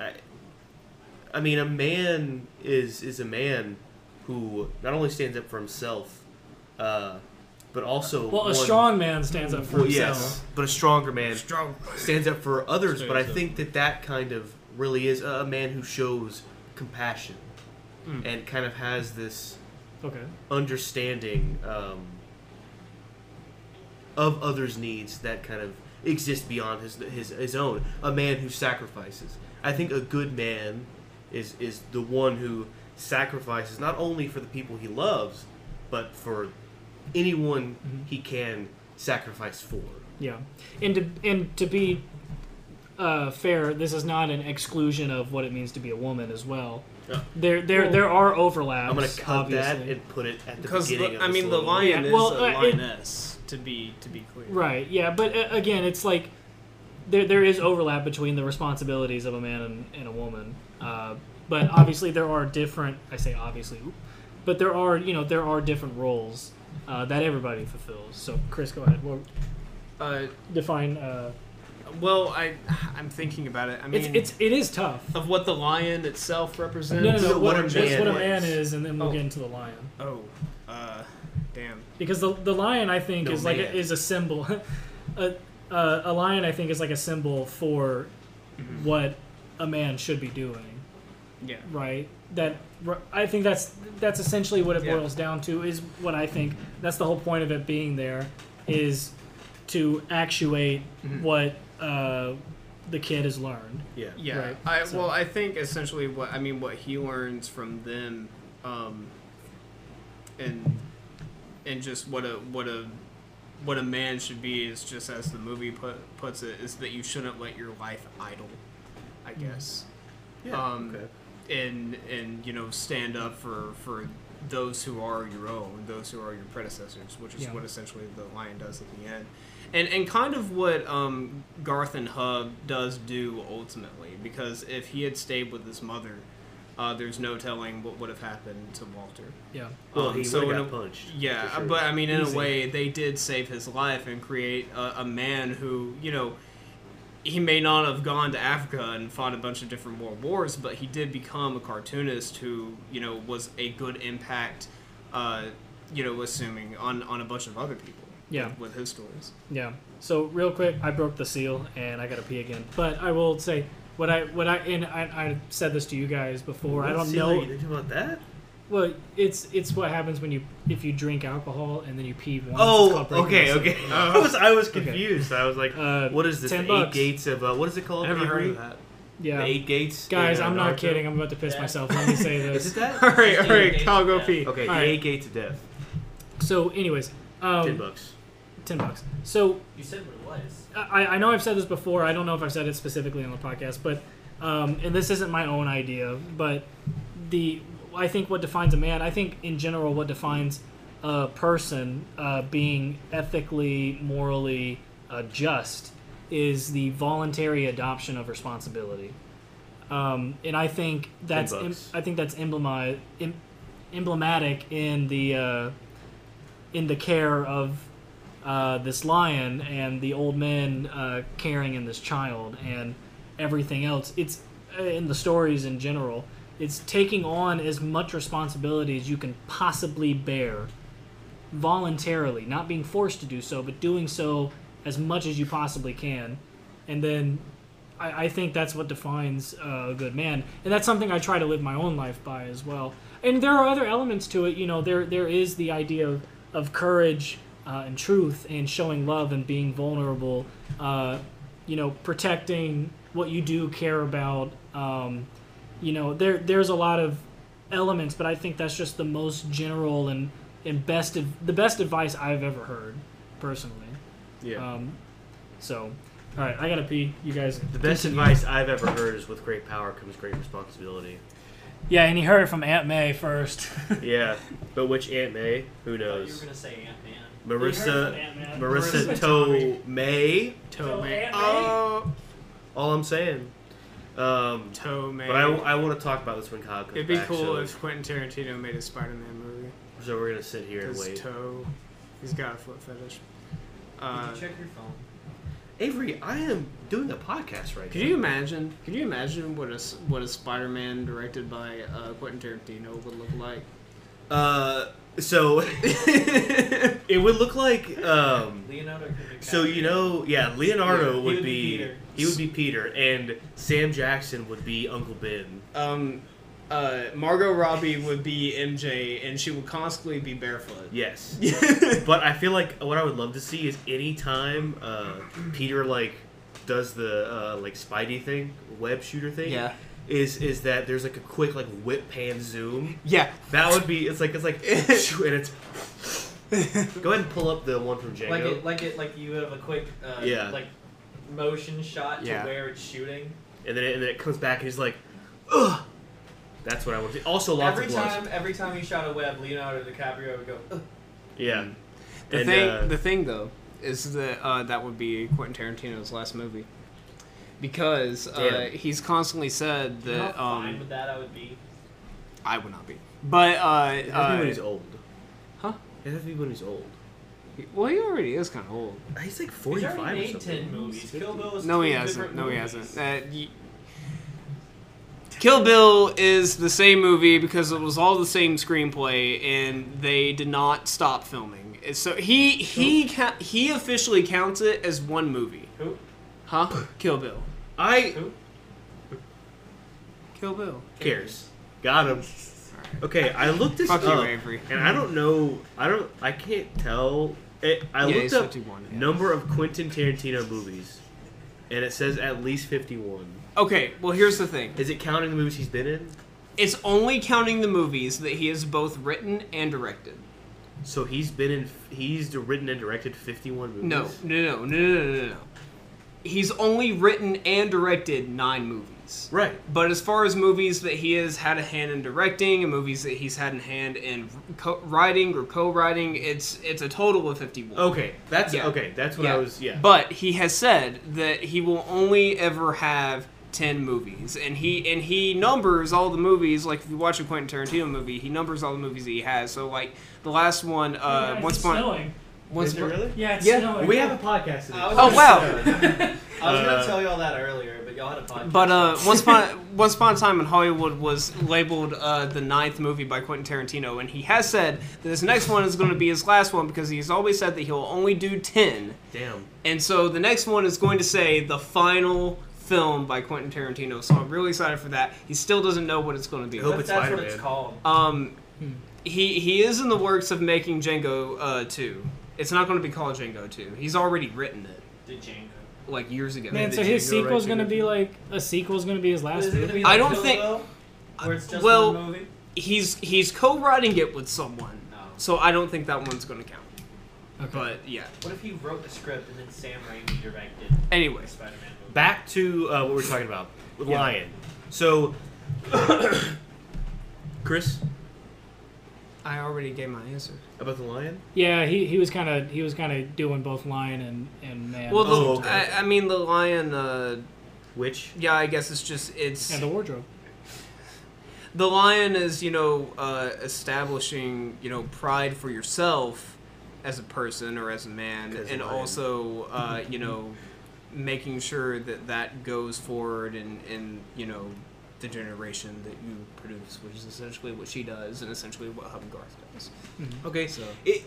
I mean, a man is a man who not only stands up for himself, but also a strong man stands up for himself. Yes, but a stronger man stands up for others. But I think that kind of really is a man who shows compassion and kind of has this understanding of others' needs that kind of exist beyond his own. A man who sacrifices. I think a good man is the one who sacrifices not only for the people he loves, but for anyone he can sacrifice for. Yeah, and to be fair, this is not an exclusion of what it means to be a woman as well. There are overlaps. I'm going to cut obviously. that and put it at the beginning of I mean, the lion is a lioness, to be clear. Right, yeah, but again, it's like there is overlap between the responsibilities of a man and a woman. But obviously there are different, I say obviously, but there are different roles that everybody fulfills. So, Chris, go ahead. Define... Well, I'm thinking about it. I mean, it is tough of what the lion itself represents. No. What a man is, and then we'll get into the lion. Oh, damn. Because the lion, I think, is a symbol. A lion, I think, is like a symbol for what a man should be doing. Yeah. Right. I think that's essentially what it boils down to. Is what I think. That's the whole point of it being there, is to actuate what the kid has learned. Yeah. Right. I think essentially what he learns from them, and just what a man should be is just as the movie puts it, is that you shouldn't let your life idle, I guess. Yeah. Okay. And stand up for those who are your own, those who are your predecessors, which is what essentially the lion does at the end. And kind of what Garth and Hug does do ultimately, because if he had stayed with his mother, there's no telling what would have happened to Walter. Yeah. Well, he would have got punched. Yeah, sure. but I mean, in a way, they did save his life and create a man who, he may not have gone to Africa and fought a bunch of different world wars, but he did become a cartoonist who, was a good impact, assuming on a bunch of other people. Yeah. With his stories. Yeah. So real quick, I broke the seal and I got to pee again. But I will say I said this to you guys before. I don't know. Are you about that? Well, it's what happens if you drink alcohol and then you pee once. Oh, okay. I was confused. Okay. I was like, what is this? $10. 8 gates of what is it called? I never heard of that. Yeah. The 8 gates. Guys, I'm not kidding. I'm about to piss myself. Let me say this. Is it that? All right. I'll go pee. Okay, all the right. 8 gates of death. So, anyways, $10. $10. So you said what it was. I know I've said this before. I don't know if I've said it specifically on the podcast, but and this isn't my own idea, but I think what defines a man, I think in general what defines a person being ethically, morally just is the voluntary adoption of responsibility. And I think that's emblematic in the care of this lion and the old men caring in this child and everything else. It's in the stories in general. It's taking on as much responsibility as you can possibly bear voluntarily, not being forced to do so, but doing so as much as you possibly can. And then I think that's what defines a good man. And that's something I try to live my own life by as well. And there are other elements to it. There is the idea of courage and truth and showing love and being vulnerable, protecting what you do care about. There's a lot of elements, but I think that's just the most general and the best advice I've ever heard, personally. Yeah. All right, I gotta pee. You guys. The best advice I've ever heard is with great power comes great responsibility. Yeah, and he heard it from Aunt May first. Yeah, but which Aunt May? Who knows? You were gonna say Aunt Man. Marissa Tomei. Tomei. All I'm saying. Tomei. But I want to talk about this when Kyle comes It'd be back, cool if Quentin Tarantino made a Spider-Man movie. So we're gonna sit here and wait. He's got a foot fetish. Did you check your phone? Avery, I am doing a podcast right now. Could you imagine what a Spider-Man directed by Quentin Tarantino would look like? So it would look like Leonardo could be so Leonardo would would be be Peter. he would be Peter, and Sam Jackson would be Uncle Ben. Margot Robbie would be MJ, and she would constantly be barefoot. Yes. But I feel like what I would love to see is any time Peter like does the like Spidey thing, web shooter thing. Yeah. Is that there's like a quick like whip pan zoom. Yeah. That would be it's like and it's go ahead and pull up the one from Django. Like you have a quick like motion shot to where it's shooting. And then it comes back and he's like, ugh. That's what I want to see. Also lots of blood. Every time he shot a web, Leonardo DiCaprio would go, ugh. Yeah. The thing though is that that would be Quentin Tarantino's last movie, because he's constantly said that. You know how fine with that I would be. I would not be, but it has to be when he's old. Huh? It has to be when he's old. Well, he already is kind of old. He's like 45 He's already or made something. 10 movies. Kill Bill is No, he 2 hasn't. different No, he movies. hasn't. Kill Bill is the same movie because it was all the same screenplay, and they did not stop filming. So he officially counts it as one movie. Who? Huh? Kill Bill. Who? Kill Bill. Cares. Got him. Okay, I looked this Fuck up, you, Avery. and I don't know. I can't tell. I looked he's up 51, yeah. number of Quentin Tarantino movies, and it says at least 51. Okay, well here's the thing. Is it counting the movies he's been in? It's only counting the movies that he has both written and directed. So he's written and directed 51 movies? No. He's only written and directed 9 movies. Right. But as far as movies that he has had a hand in directing and movies that he's had a hand in writing or co-writing, it's a total of 51. Okay, that's what I was. Yeah. But he has said that he will only ever have 10 movies, and he numbers all the movies. Like if you watch a Quentin Tarantino movie, he numbers all the movies that he has. So like the last one, Once Upon. Is it really? Yeah, it's snowing. We have a podcast today. Oh wow! I was gonna tell you all that earlier, but y'all had a podcast. But Once Upon a Time in Hollywood was labeled the 9th movie by Quentin Tarantino, and he has said that this next one is going to be his last one because he's always said that he'll only do 10. Damn. And so the next one is going to say the final film by Quentin Tarantino. So I'm really excited for that. He still doesn't know what it's going to be. I hope it's that's Spider-Man. what it's called. He is in the works of making Django 2. It's not going to be called Django 2. He's already written it. Did Django. Like years ago. Man, Did so his Django sequel's write gonna Django be 2? like a sequel's gonna be his last Is it gonna movie. be like I don't Kill think- Bill, where it's just well, one movie? He's co-writing it with someone. No. So I don't think that one's going to count. Okay. But yeah. What if he wrote the script and then Sam Raimi directed Anyway. the Spider-Man movie? Back to what we were talking about with Lion. So, Chris, I already gave my answer. about the Lion. Yeah, he was kind of doing both Lion and Man. Well, okay. I mean the Lion. Which? Yeah, I guess it's and the wardrobe. the Lion is establishing pride for yourself as a person or as a man, Because and lion. also making sure that goes forward in the generation that you produce, which is essentially what she does and essentially what Hub and Garth does. Okay, So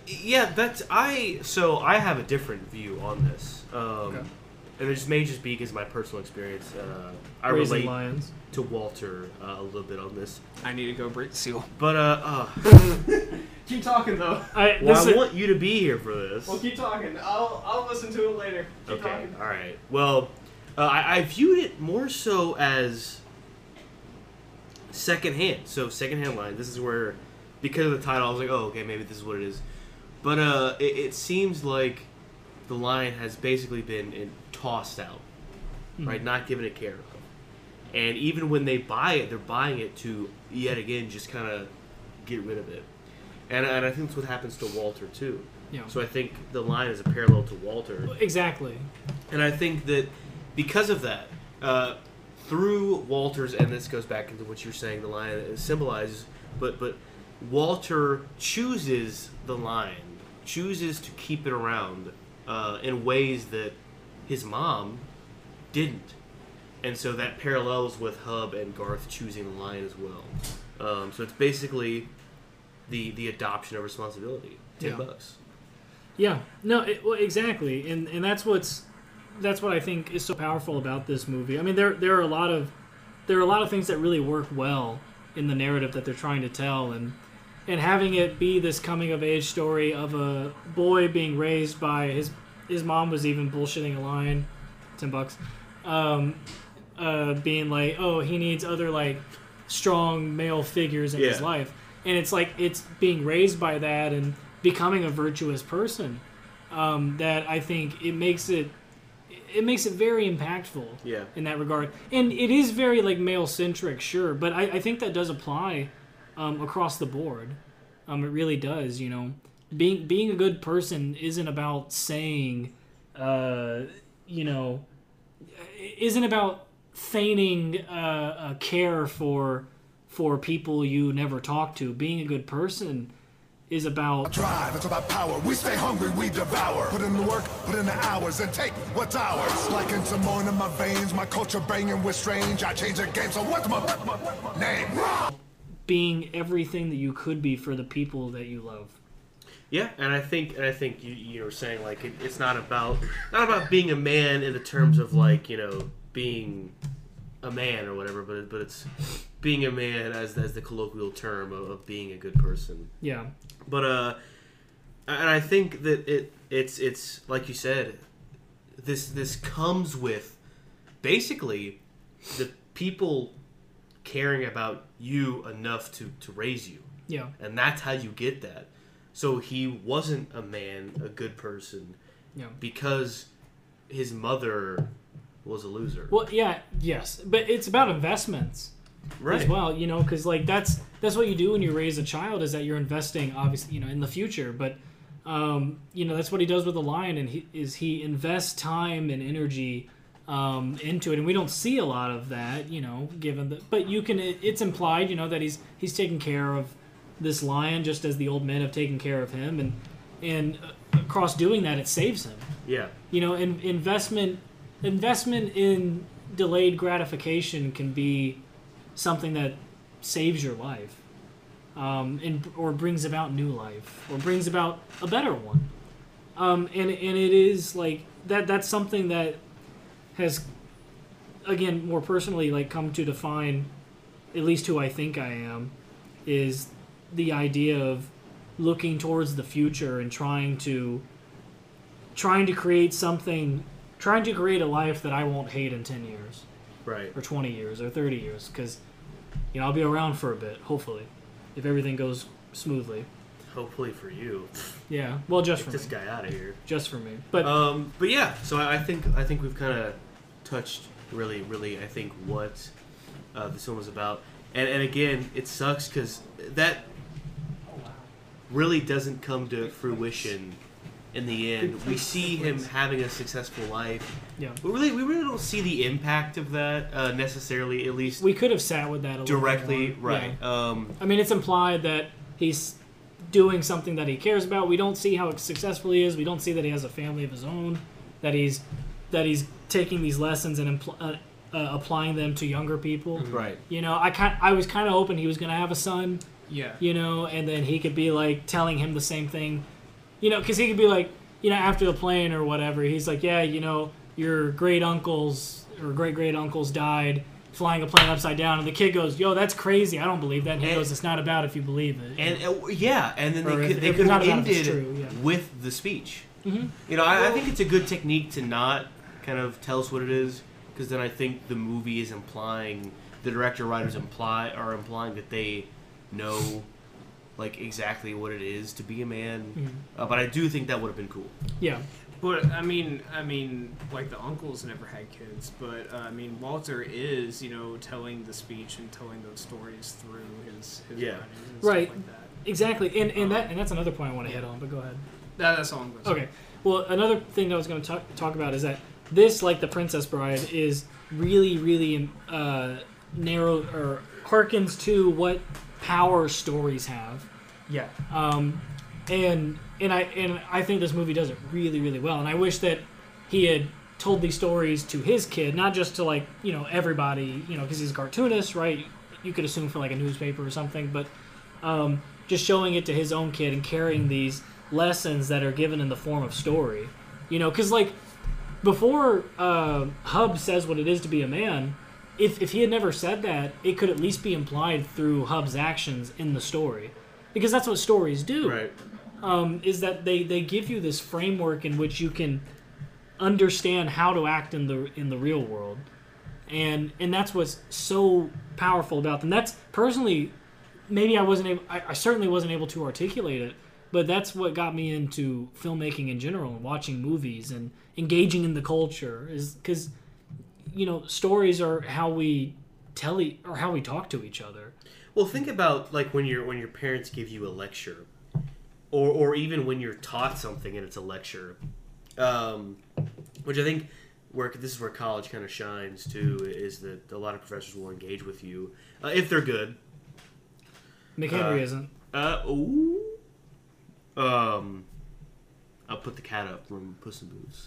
So I have a different view on this. And it may just be because of my personal experience. I Raising relate lions. to Walter a little bit on this. I need to go break the seal. But Keep talking though. I want you to be here for this. Well, keep talking. I'll listen to it later. Keep Okay, talking. all right. Well, I viewed it more so as secondhand. So secondhand line. This is where, because of the title, I was like, oh, okay, maybe this is what it is. But it seems like the Lion has basically been tossed out, right? Not given a care of. And even when they buy it, they're buying it to yet again just kind of get rid of it. And I think that's what happens to Walter too. Yeah. So I think the Lion is a parallel to Walter. Exactly. And I think that because of that, through Walter's, and this goes back into what you're saying, the Lion symbolizes, but Walter chooses the Lion, chooses to keep it around in ways that his mom didn't. And so that parallels with Hub and Garth choosing the Lion as well. So it's basically the adoption of responsibility. $10. Yeah, no, well, exactly, and that's what I think is so powerful about this movie. I mean, there are a lot of things that really work well in the narrative that they're trying to tell, and having it be this coming of age story of a boy being raised by his mom was even bullshitting a line, $10, being like, oh, he needs other like strong male figures in his life, and it's like it's being raised by that and becoming a virtuous person, that I think it makes it very impactful in that regard. And it is very like male centric, sure, but I think that does apply across the board. It really does, you know. Being a good person isn't about saying, isn't about feigning care for people you never talk to. Being a good person is about drive. It's about power. We stay hungry, we devour. Put in the work, put in the hours, and take what's ours. Like in some more in my veins, my culture banging with strange. I change the game, so what's my name? Being everything that you could be for the people that you love. Yeah, and I think you were saying like it's not about being a man in the terms of like, you know, being a man or whatever, but it's being a man as the colloquial term of being a good person. Yeah. But and I think that it's like you said, this comes with basically the people caring about you enough to raise you. Yeah. And that's how you get that. So he wasn't a man, a good person, because his mother was a loser. Well, yeah, yes, but it's about investments as well, you know, because like that's what you do when you raise a child, is that you're investing, obviously, you know, in the future. But you know, that's what he does with the lion, and he invests time and energy into it, and we don't see a lot of that, you know, given that. But it's implied, you know, that he's taking care of this lion just as the old men have taken care of him, and across doing that, it saves him. Yeah. You know, and investment in delayed gratification can be something that saves your life, or brings about new life, or brings about a better one. And it is like that's something that has, again, more personally, like come to define at least who I think I am, is the idea of looking towards the future and trying to create something, trying to create a life that I won't hate in 10 years. Right. Or 20 years or 30 years, because, you know, I'll be around for a bit, hopefully, if everything goes smoothly. Hopefully for you. Yeah. Well, just Get for this me. guy out of here. Just for me. But yeah, so I think we've kind of touched really, I think, what this film was about. And again, it sucks because that really doesn't come to fruition in the end. We see him having a successful life. Yeah. We really don't see the impact of that necessarily, at least. We could have sat with that a little directly, bit more. right. Yeah. I mean, it's implied that he's doing something that he cares about. We don't see how successful he is. We don't see that he has a family of his own, that he's taking these lessons and applying them to younger people. Right. You know, I was kind of hoping he was going to have a son. Yeah. You know, and then he could be like telling him the same thing. You know, because he could be like, you know, after the plane or whatever, he's like, yeah, you know, your great uncles or great uncles died flying a plane upside down, and the kid goes, yo, that's crazy, I don't believe that. And he goes, it's not about if you believe it. And and then they could have ended with the speech. Mm-hmm. You know, I think it's a good technique to not kind of tell us what it is, because then I think the movie is implying, the director writers are implying that they know like exactly what it is to be a man. Mm-hmm. But I do think that would have been cool. Yeah. But I mean, like the uncles never had kids, but I mean, Walter is, you know, telling the speech and telling those stories through his writings and right, stuff like that. Exactly, and that's another point I want to hit on. But go ahead. That's all I'm going to say. Okay. Well, another thing that I was going to talk about is that this, like The Princess Bride, is really narrow, or harkens to what power stories have. Yeah. And I think this movie does it really well. And I wish that he had told these stories to his kid, not just to, like, you know, everybody, you know, because he's a cartoonist, right? You could assume for like a newspaper or something, but just showing it to his own kid and carrying these lessons that are given in the form of story. You know, because like before Hub says what it is to be a man, if he had never said that, it could at least be implied through Hub's actions in the story, because that's what stories do. Right. Is that they give you this framework in which you can understand how to act in the real world, and that's what's so powerful about them. That's personally, maybe I certainly wasn't able to articulate it, but that's what got me into filmmaking in general and watching movies and engaging in the culture, is because, you know, stories are how we or how we talk to each other. Well, think about like when your parents give you a lecture, or even when you're taught something and it's a lecture, which I think this is where college kind of shines too, is that a lot of professors will engage with you if they're good. McHenry isn't. I'll put the cat up from Puss in Boots.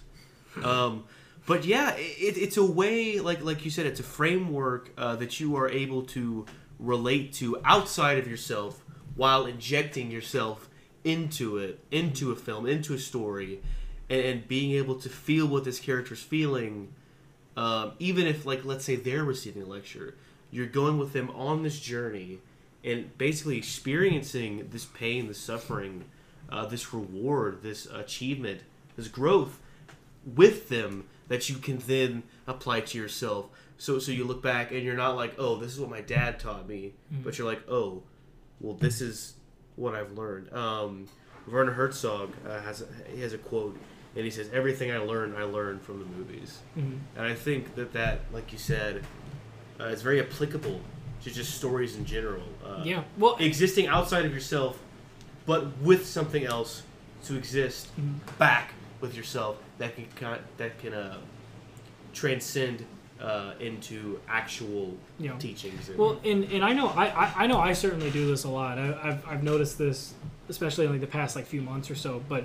But yeah, it's a way, like you said, it's a framework that you are able to relate to outside of yourself while injecting yourself into it, into a film, into a story, and being able to feel what this character's feeling, even if, like, let's say they're receiving a lecture. You're going with them on this journey and basically experiencing this pain, this suffering, this reward, this achievement, this growth with them that you can then apply to yourself. So you look back and you're not like, oh, this is what my dad taught me, but you're like, oh, well, this is what I've learned. Werner Herzog has a quote, and he says, "Everything I learned from the movies." And I think that, like you said, is very applicable to just stories in general. Yeah, well, existing outside of yourself, but with something else to exist back with yourself that can transcend into actual teachings. Well, and I know I certainly do this a lot. I've noticed this, especially in like the past few months or so. But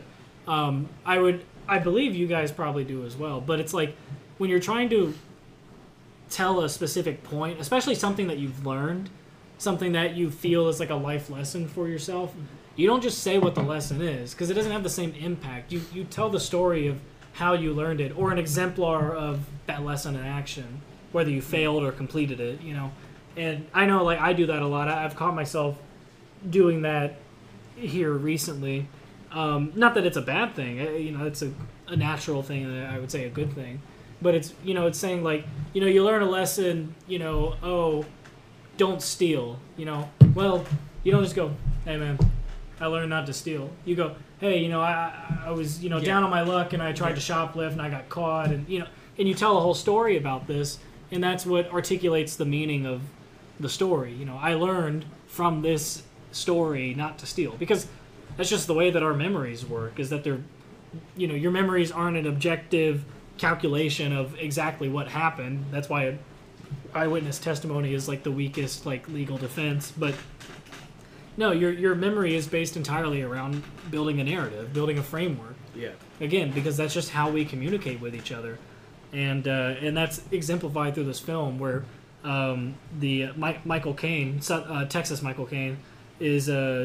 I believe you guys probably do as well. But it's like when you're trying to tell a specific point, especially something that you've learned, something that you feel is like a life lesson for yourself. You don't just say what the lesson is, because it doesn't have the same impact. You tell the story of how you learned it, or an exemplar of that lesson in action, whether you failed or completed it, you know. And I know, like, I do that a lot. I've caught myself doing that here recently. Not that it's a bad thing, you know, it's a natural thing, and I would say a good thing. But it's, you know, it's saying, like, you know, you learn a lesson, you know, oh, don't steal, you know. Well, you don't just go, hey, man, I learned not to steal. You go, hey, you know, I was, you know, down on my luck, and I tried to shoplift, and I got caught, and, you know, and you tell a whole story about this, and that's what articulates the meaning of the story. You know, I learned from this story not to steal, because that's just the way that our memories work, is that they're, you know, your memories aren't an objective calculation of exactly what happened. That's why eyewitness testimony is like the weakest like legal defense. But no, your memory is based entirely around building a narrative, building a framework. Yeah. Again, because that's just how we communicate with each other, and that's exemplified through this film where the Michael Caine, Texas Michael Caine, is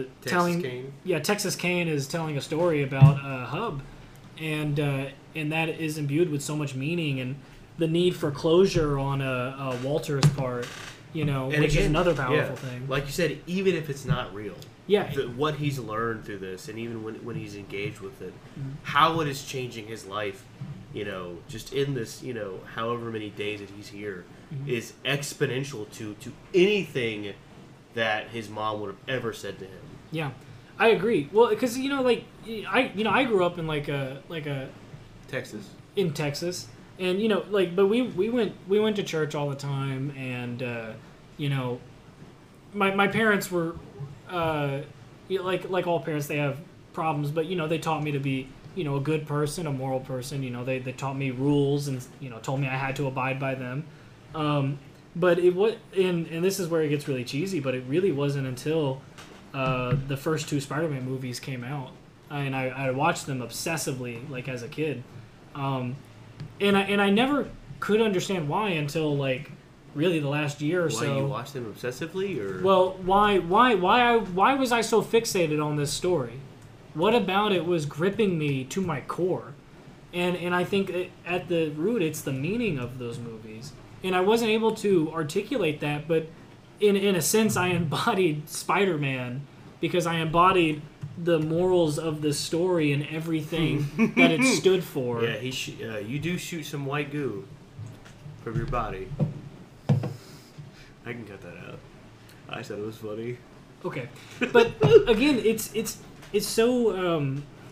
Texas Caine is telling a story about Hub, and that is imbued with so much meaning and the need for closure on Walter's part, you know, and which again, is another powerful thing. Like you said, even if it's not real, what he's learned through this, and even when he's engaged with it, how it is changing his life, you know, just in this, you know, however many days that he's here, is exponential to anything that his mom would have ever said to him. Yeah, I agree. Well, because, you know, like I grew up in like a Texas. In Texas, and, you know, like, but we went to church all the time, and you know, my parents were you know, like all parents, they have problems, but, you know, they taught me to be, you know, a good person, a moral person. You know, they taught me rules, and, you know, told me I had to abide by them. But it was, and this is where it gets really cheesy, but it really wasn't until the first two Spider-Man movies came out, and I watched them obsessively, like, as a kid, and I never could understand why until, like, really the last year or so. Why you watch them obsessively, or? Well, why was I so fixated on this story? What about it was gripping me to my core? And I think at the root, it's the meaning of those movies. And I wasn't able to articulate that, but in a sense, I embodied Spider-Man because I embodied the morals of the story and everything that it stood for. Yeah, you do shoot some white goo from your body. I can cut that out. I said it was funny. Okay, but again, it's so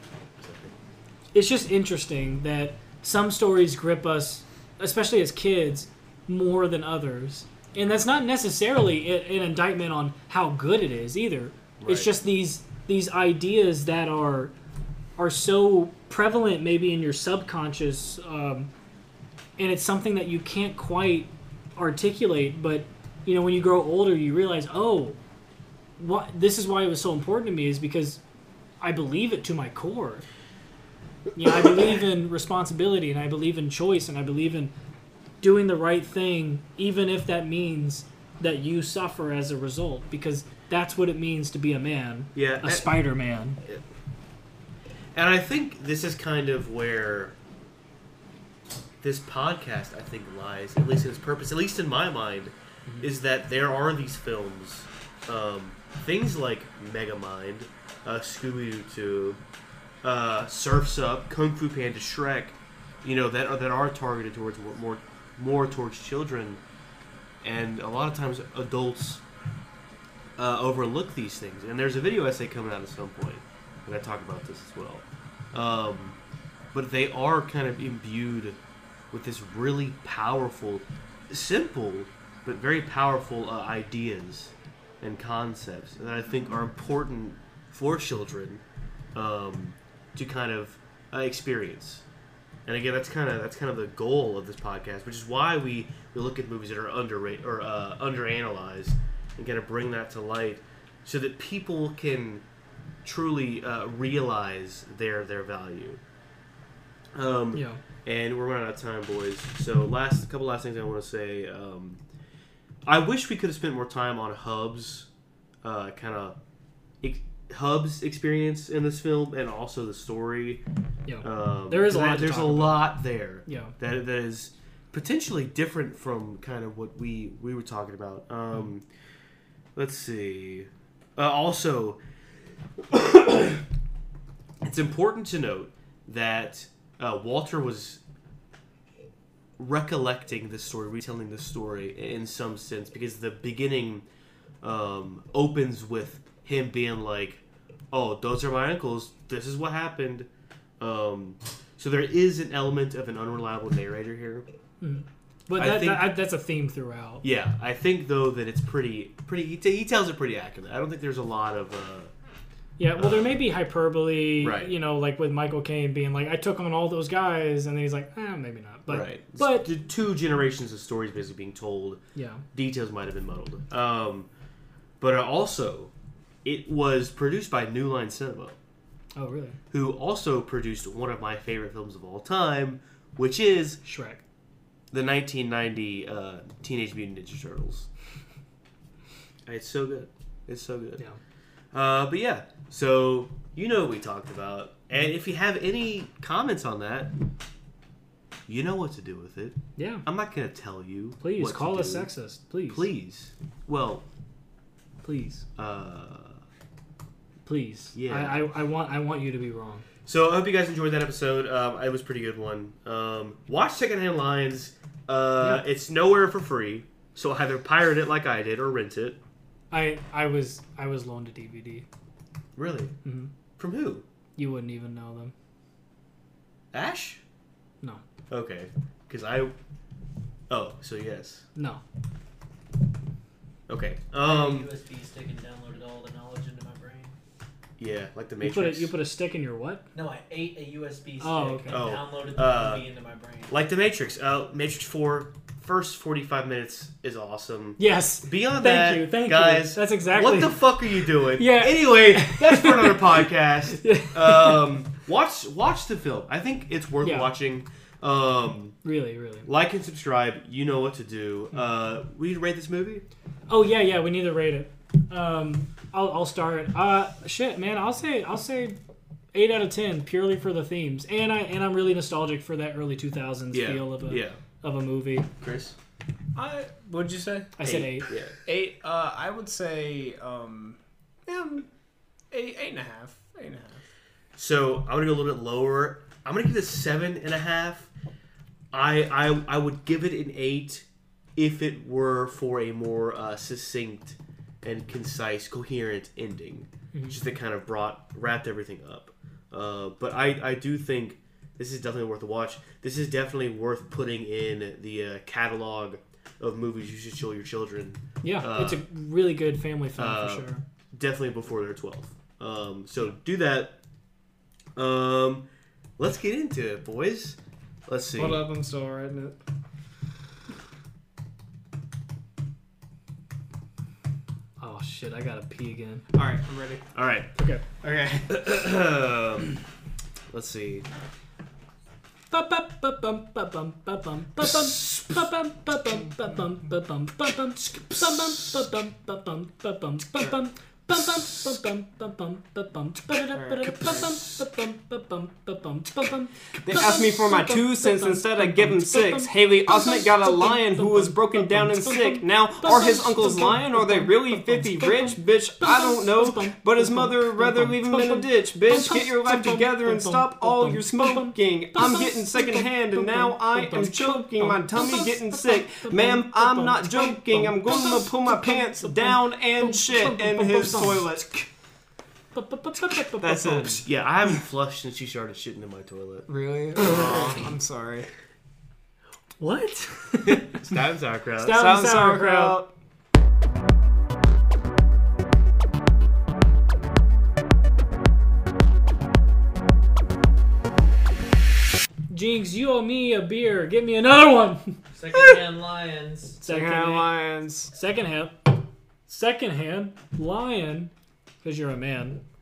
it's just interesting that some stories grip us, especially as kids, more than others, and that's not necessarily an indictment on how good it is either. Right. It's just these ideas that are so prevalent maybe in your subconscious, and it's something that you can't quite articulate, but you know, when you grow older you realize, this is why it was so important to me, is because I believe it to my core. You know, I believe in responsibility, and I believe in choice, and I believe in doing the right thing, even if that means that you suffer as a result, because that's what it means to be a man. Yeah, a Spider-Man. And I think this is kind of where this podcast, I think, lies, at least in its purpose, at least in my mind, is that there are these films, things like Megamind, Scooby-Doo 2, Surf's Up, Kung Fu Panda, Shrek, you know, that are targeted towards more towards children, and a lot of times adults overlook these things. And there's a video essay coming out at some point, and I talk about this as well. But they are kind of imbued with this really powerful, simple, but very powerful ideas and concepts that I think are important for children to kind of experience. And again, that's kind of the goal of this podcast, which is why we look at movies that are underrated or underanalyzed and kind of bring that to light, so that people can truly realize their value. Yeah. And we're running out of time, boys. So couple last things I want to say. I wish we could have spent more time on Hub's Hub's experience in this film, and also the story. Yeah. There's a lot there. Yeah. That is potentially different from kind of what we were talking about. Let's see. Also, it's important to note that Walter was recollecting the story, retelling the story in some sense, because the beginning opens with him being like, "Oh, those are my uncles. This is what happened." So there is an element of an unreliable narrator here. Mm-hmm. But that's a theme throughout. Yeah, I think though that it's pretty. He tells it pretty accurately. I don't think there's a lot of. Yeah, well, there may be hyperbole, right. You know, like with Michael Caine being like, "I took on all those guys," and then he's like, maybe not. But, right. But the 2 generations of stories basically being told. Yeah. Details might have been muddled. But also, it was produced by New Line Cinema. Oh, really? Who also produced one of my favorite films of all time, which is Shrek. The 1990 Teenage Mutant Ninja Turtles. It's so good. It's so good. Yeah. But yeah, so you know what we talked about. And if you have any comments on that, you know what to do with it. Yeah. I'm not going to tell you. Please, call us sexist. Please. Please. Well. Please. Please. Yeah. I want you to be wrong. So I hope you guys enjoyed that episode. It was a pretty good one. Watch Secondhand Lines. It's nowhere for free, so either pirate it like I did or rent it. I was loaned a DVD. Really? Mm-hmm. From who? You wouldn't even know them. Ash? No. Okay, because Oh, so yes. No. Okay. I had a USB stick and downloaded all the knowledge into my brain. Yeah, like the Matrix. You put a stick in your what? No, I ate a USB stick and downloaded the movie into my brain. Like the Matrix. Matrix 4, first 45 minutes is awesome. Yes. Beyond Thank that, you. guys, that's exactly. What the fuck are you doing? Yeah. Anyway, that's for another podcast. Watch the film. I think it's worth watching. Really. Like and subscribe. You know what to do. We need to rate this movie? Oh, yeah. We need to rate it. I'll start. Shit, man. I'll say 8 out of 10 purely for the themes. And I'm really nostalgic for that early 2000s feel of a movie. Chris? What'd you say? I said 8. Yeah. 8. I would say 8.5. 8.5. So I'm gonna go a little bit lower. I'm gonna give this 7.5. I would give it an 8 if it were for a more succinct and concise, coherent ending, just that kind of wrapped everything up. But I do think this is definitely worth a watch. This is definitely worth putting in the catalog of movies you should show your children. Yeah, it's a really good family film for sure. Definitely before they're 12. So do that. Let's get into it, boys. Let's see. Hold up, I'm still writing it. Oh shit, I gotta pee again. Alright, I'm ready. Alright. Okay. Let's see. They asked me for my 2 cents, instead I give him 6. Haley Osment got a lion who was broken down and sick. Now, are his uncles lying? Are they really 50 rich? Bitch, I don't know. But his mother rather leave him in a ditch. Bitch, get your life together and stop all your smoking. I'm getting secondhand and now I am choking. My tummy getting sick. Ma'am, I'm not joking. I'm going to pull my pants down and shit in his toilet. That's it. Yeah, I haven't flushed since she started shitting in my toilet. Really? Oh, I'm sorry. What? Stout and sauerkraut. Stout and sauerkraut. Jinx, you owe me a beer. Get me another one. Secondhand lions. Secondhand lion. Because you're a man.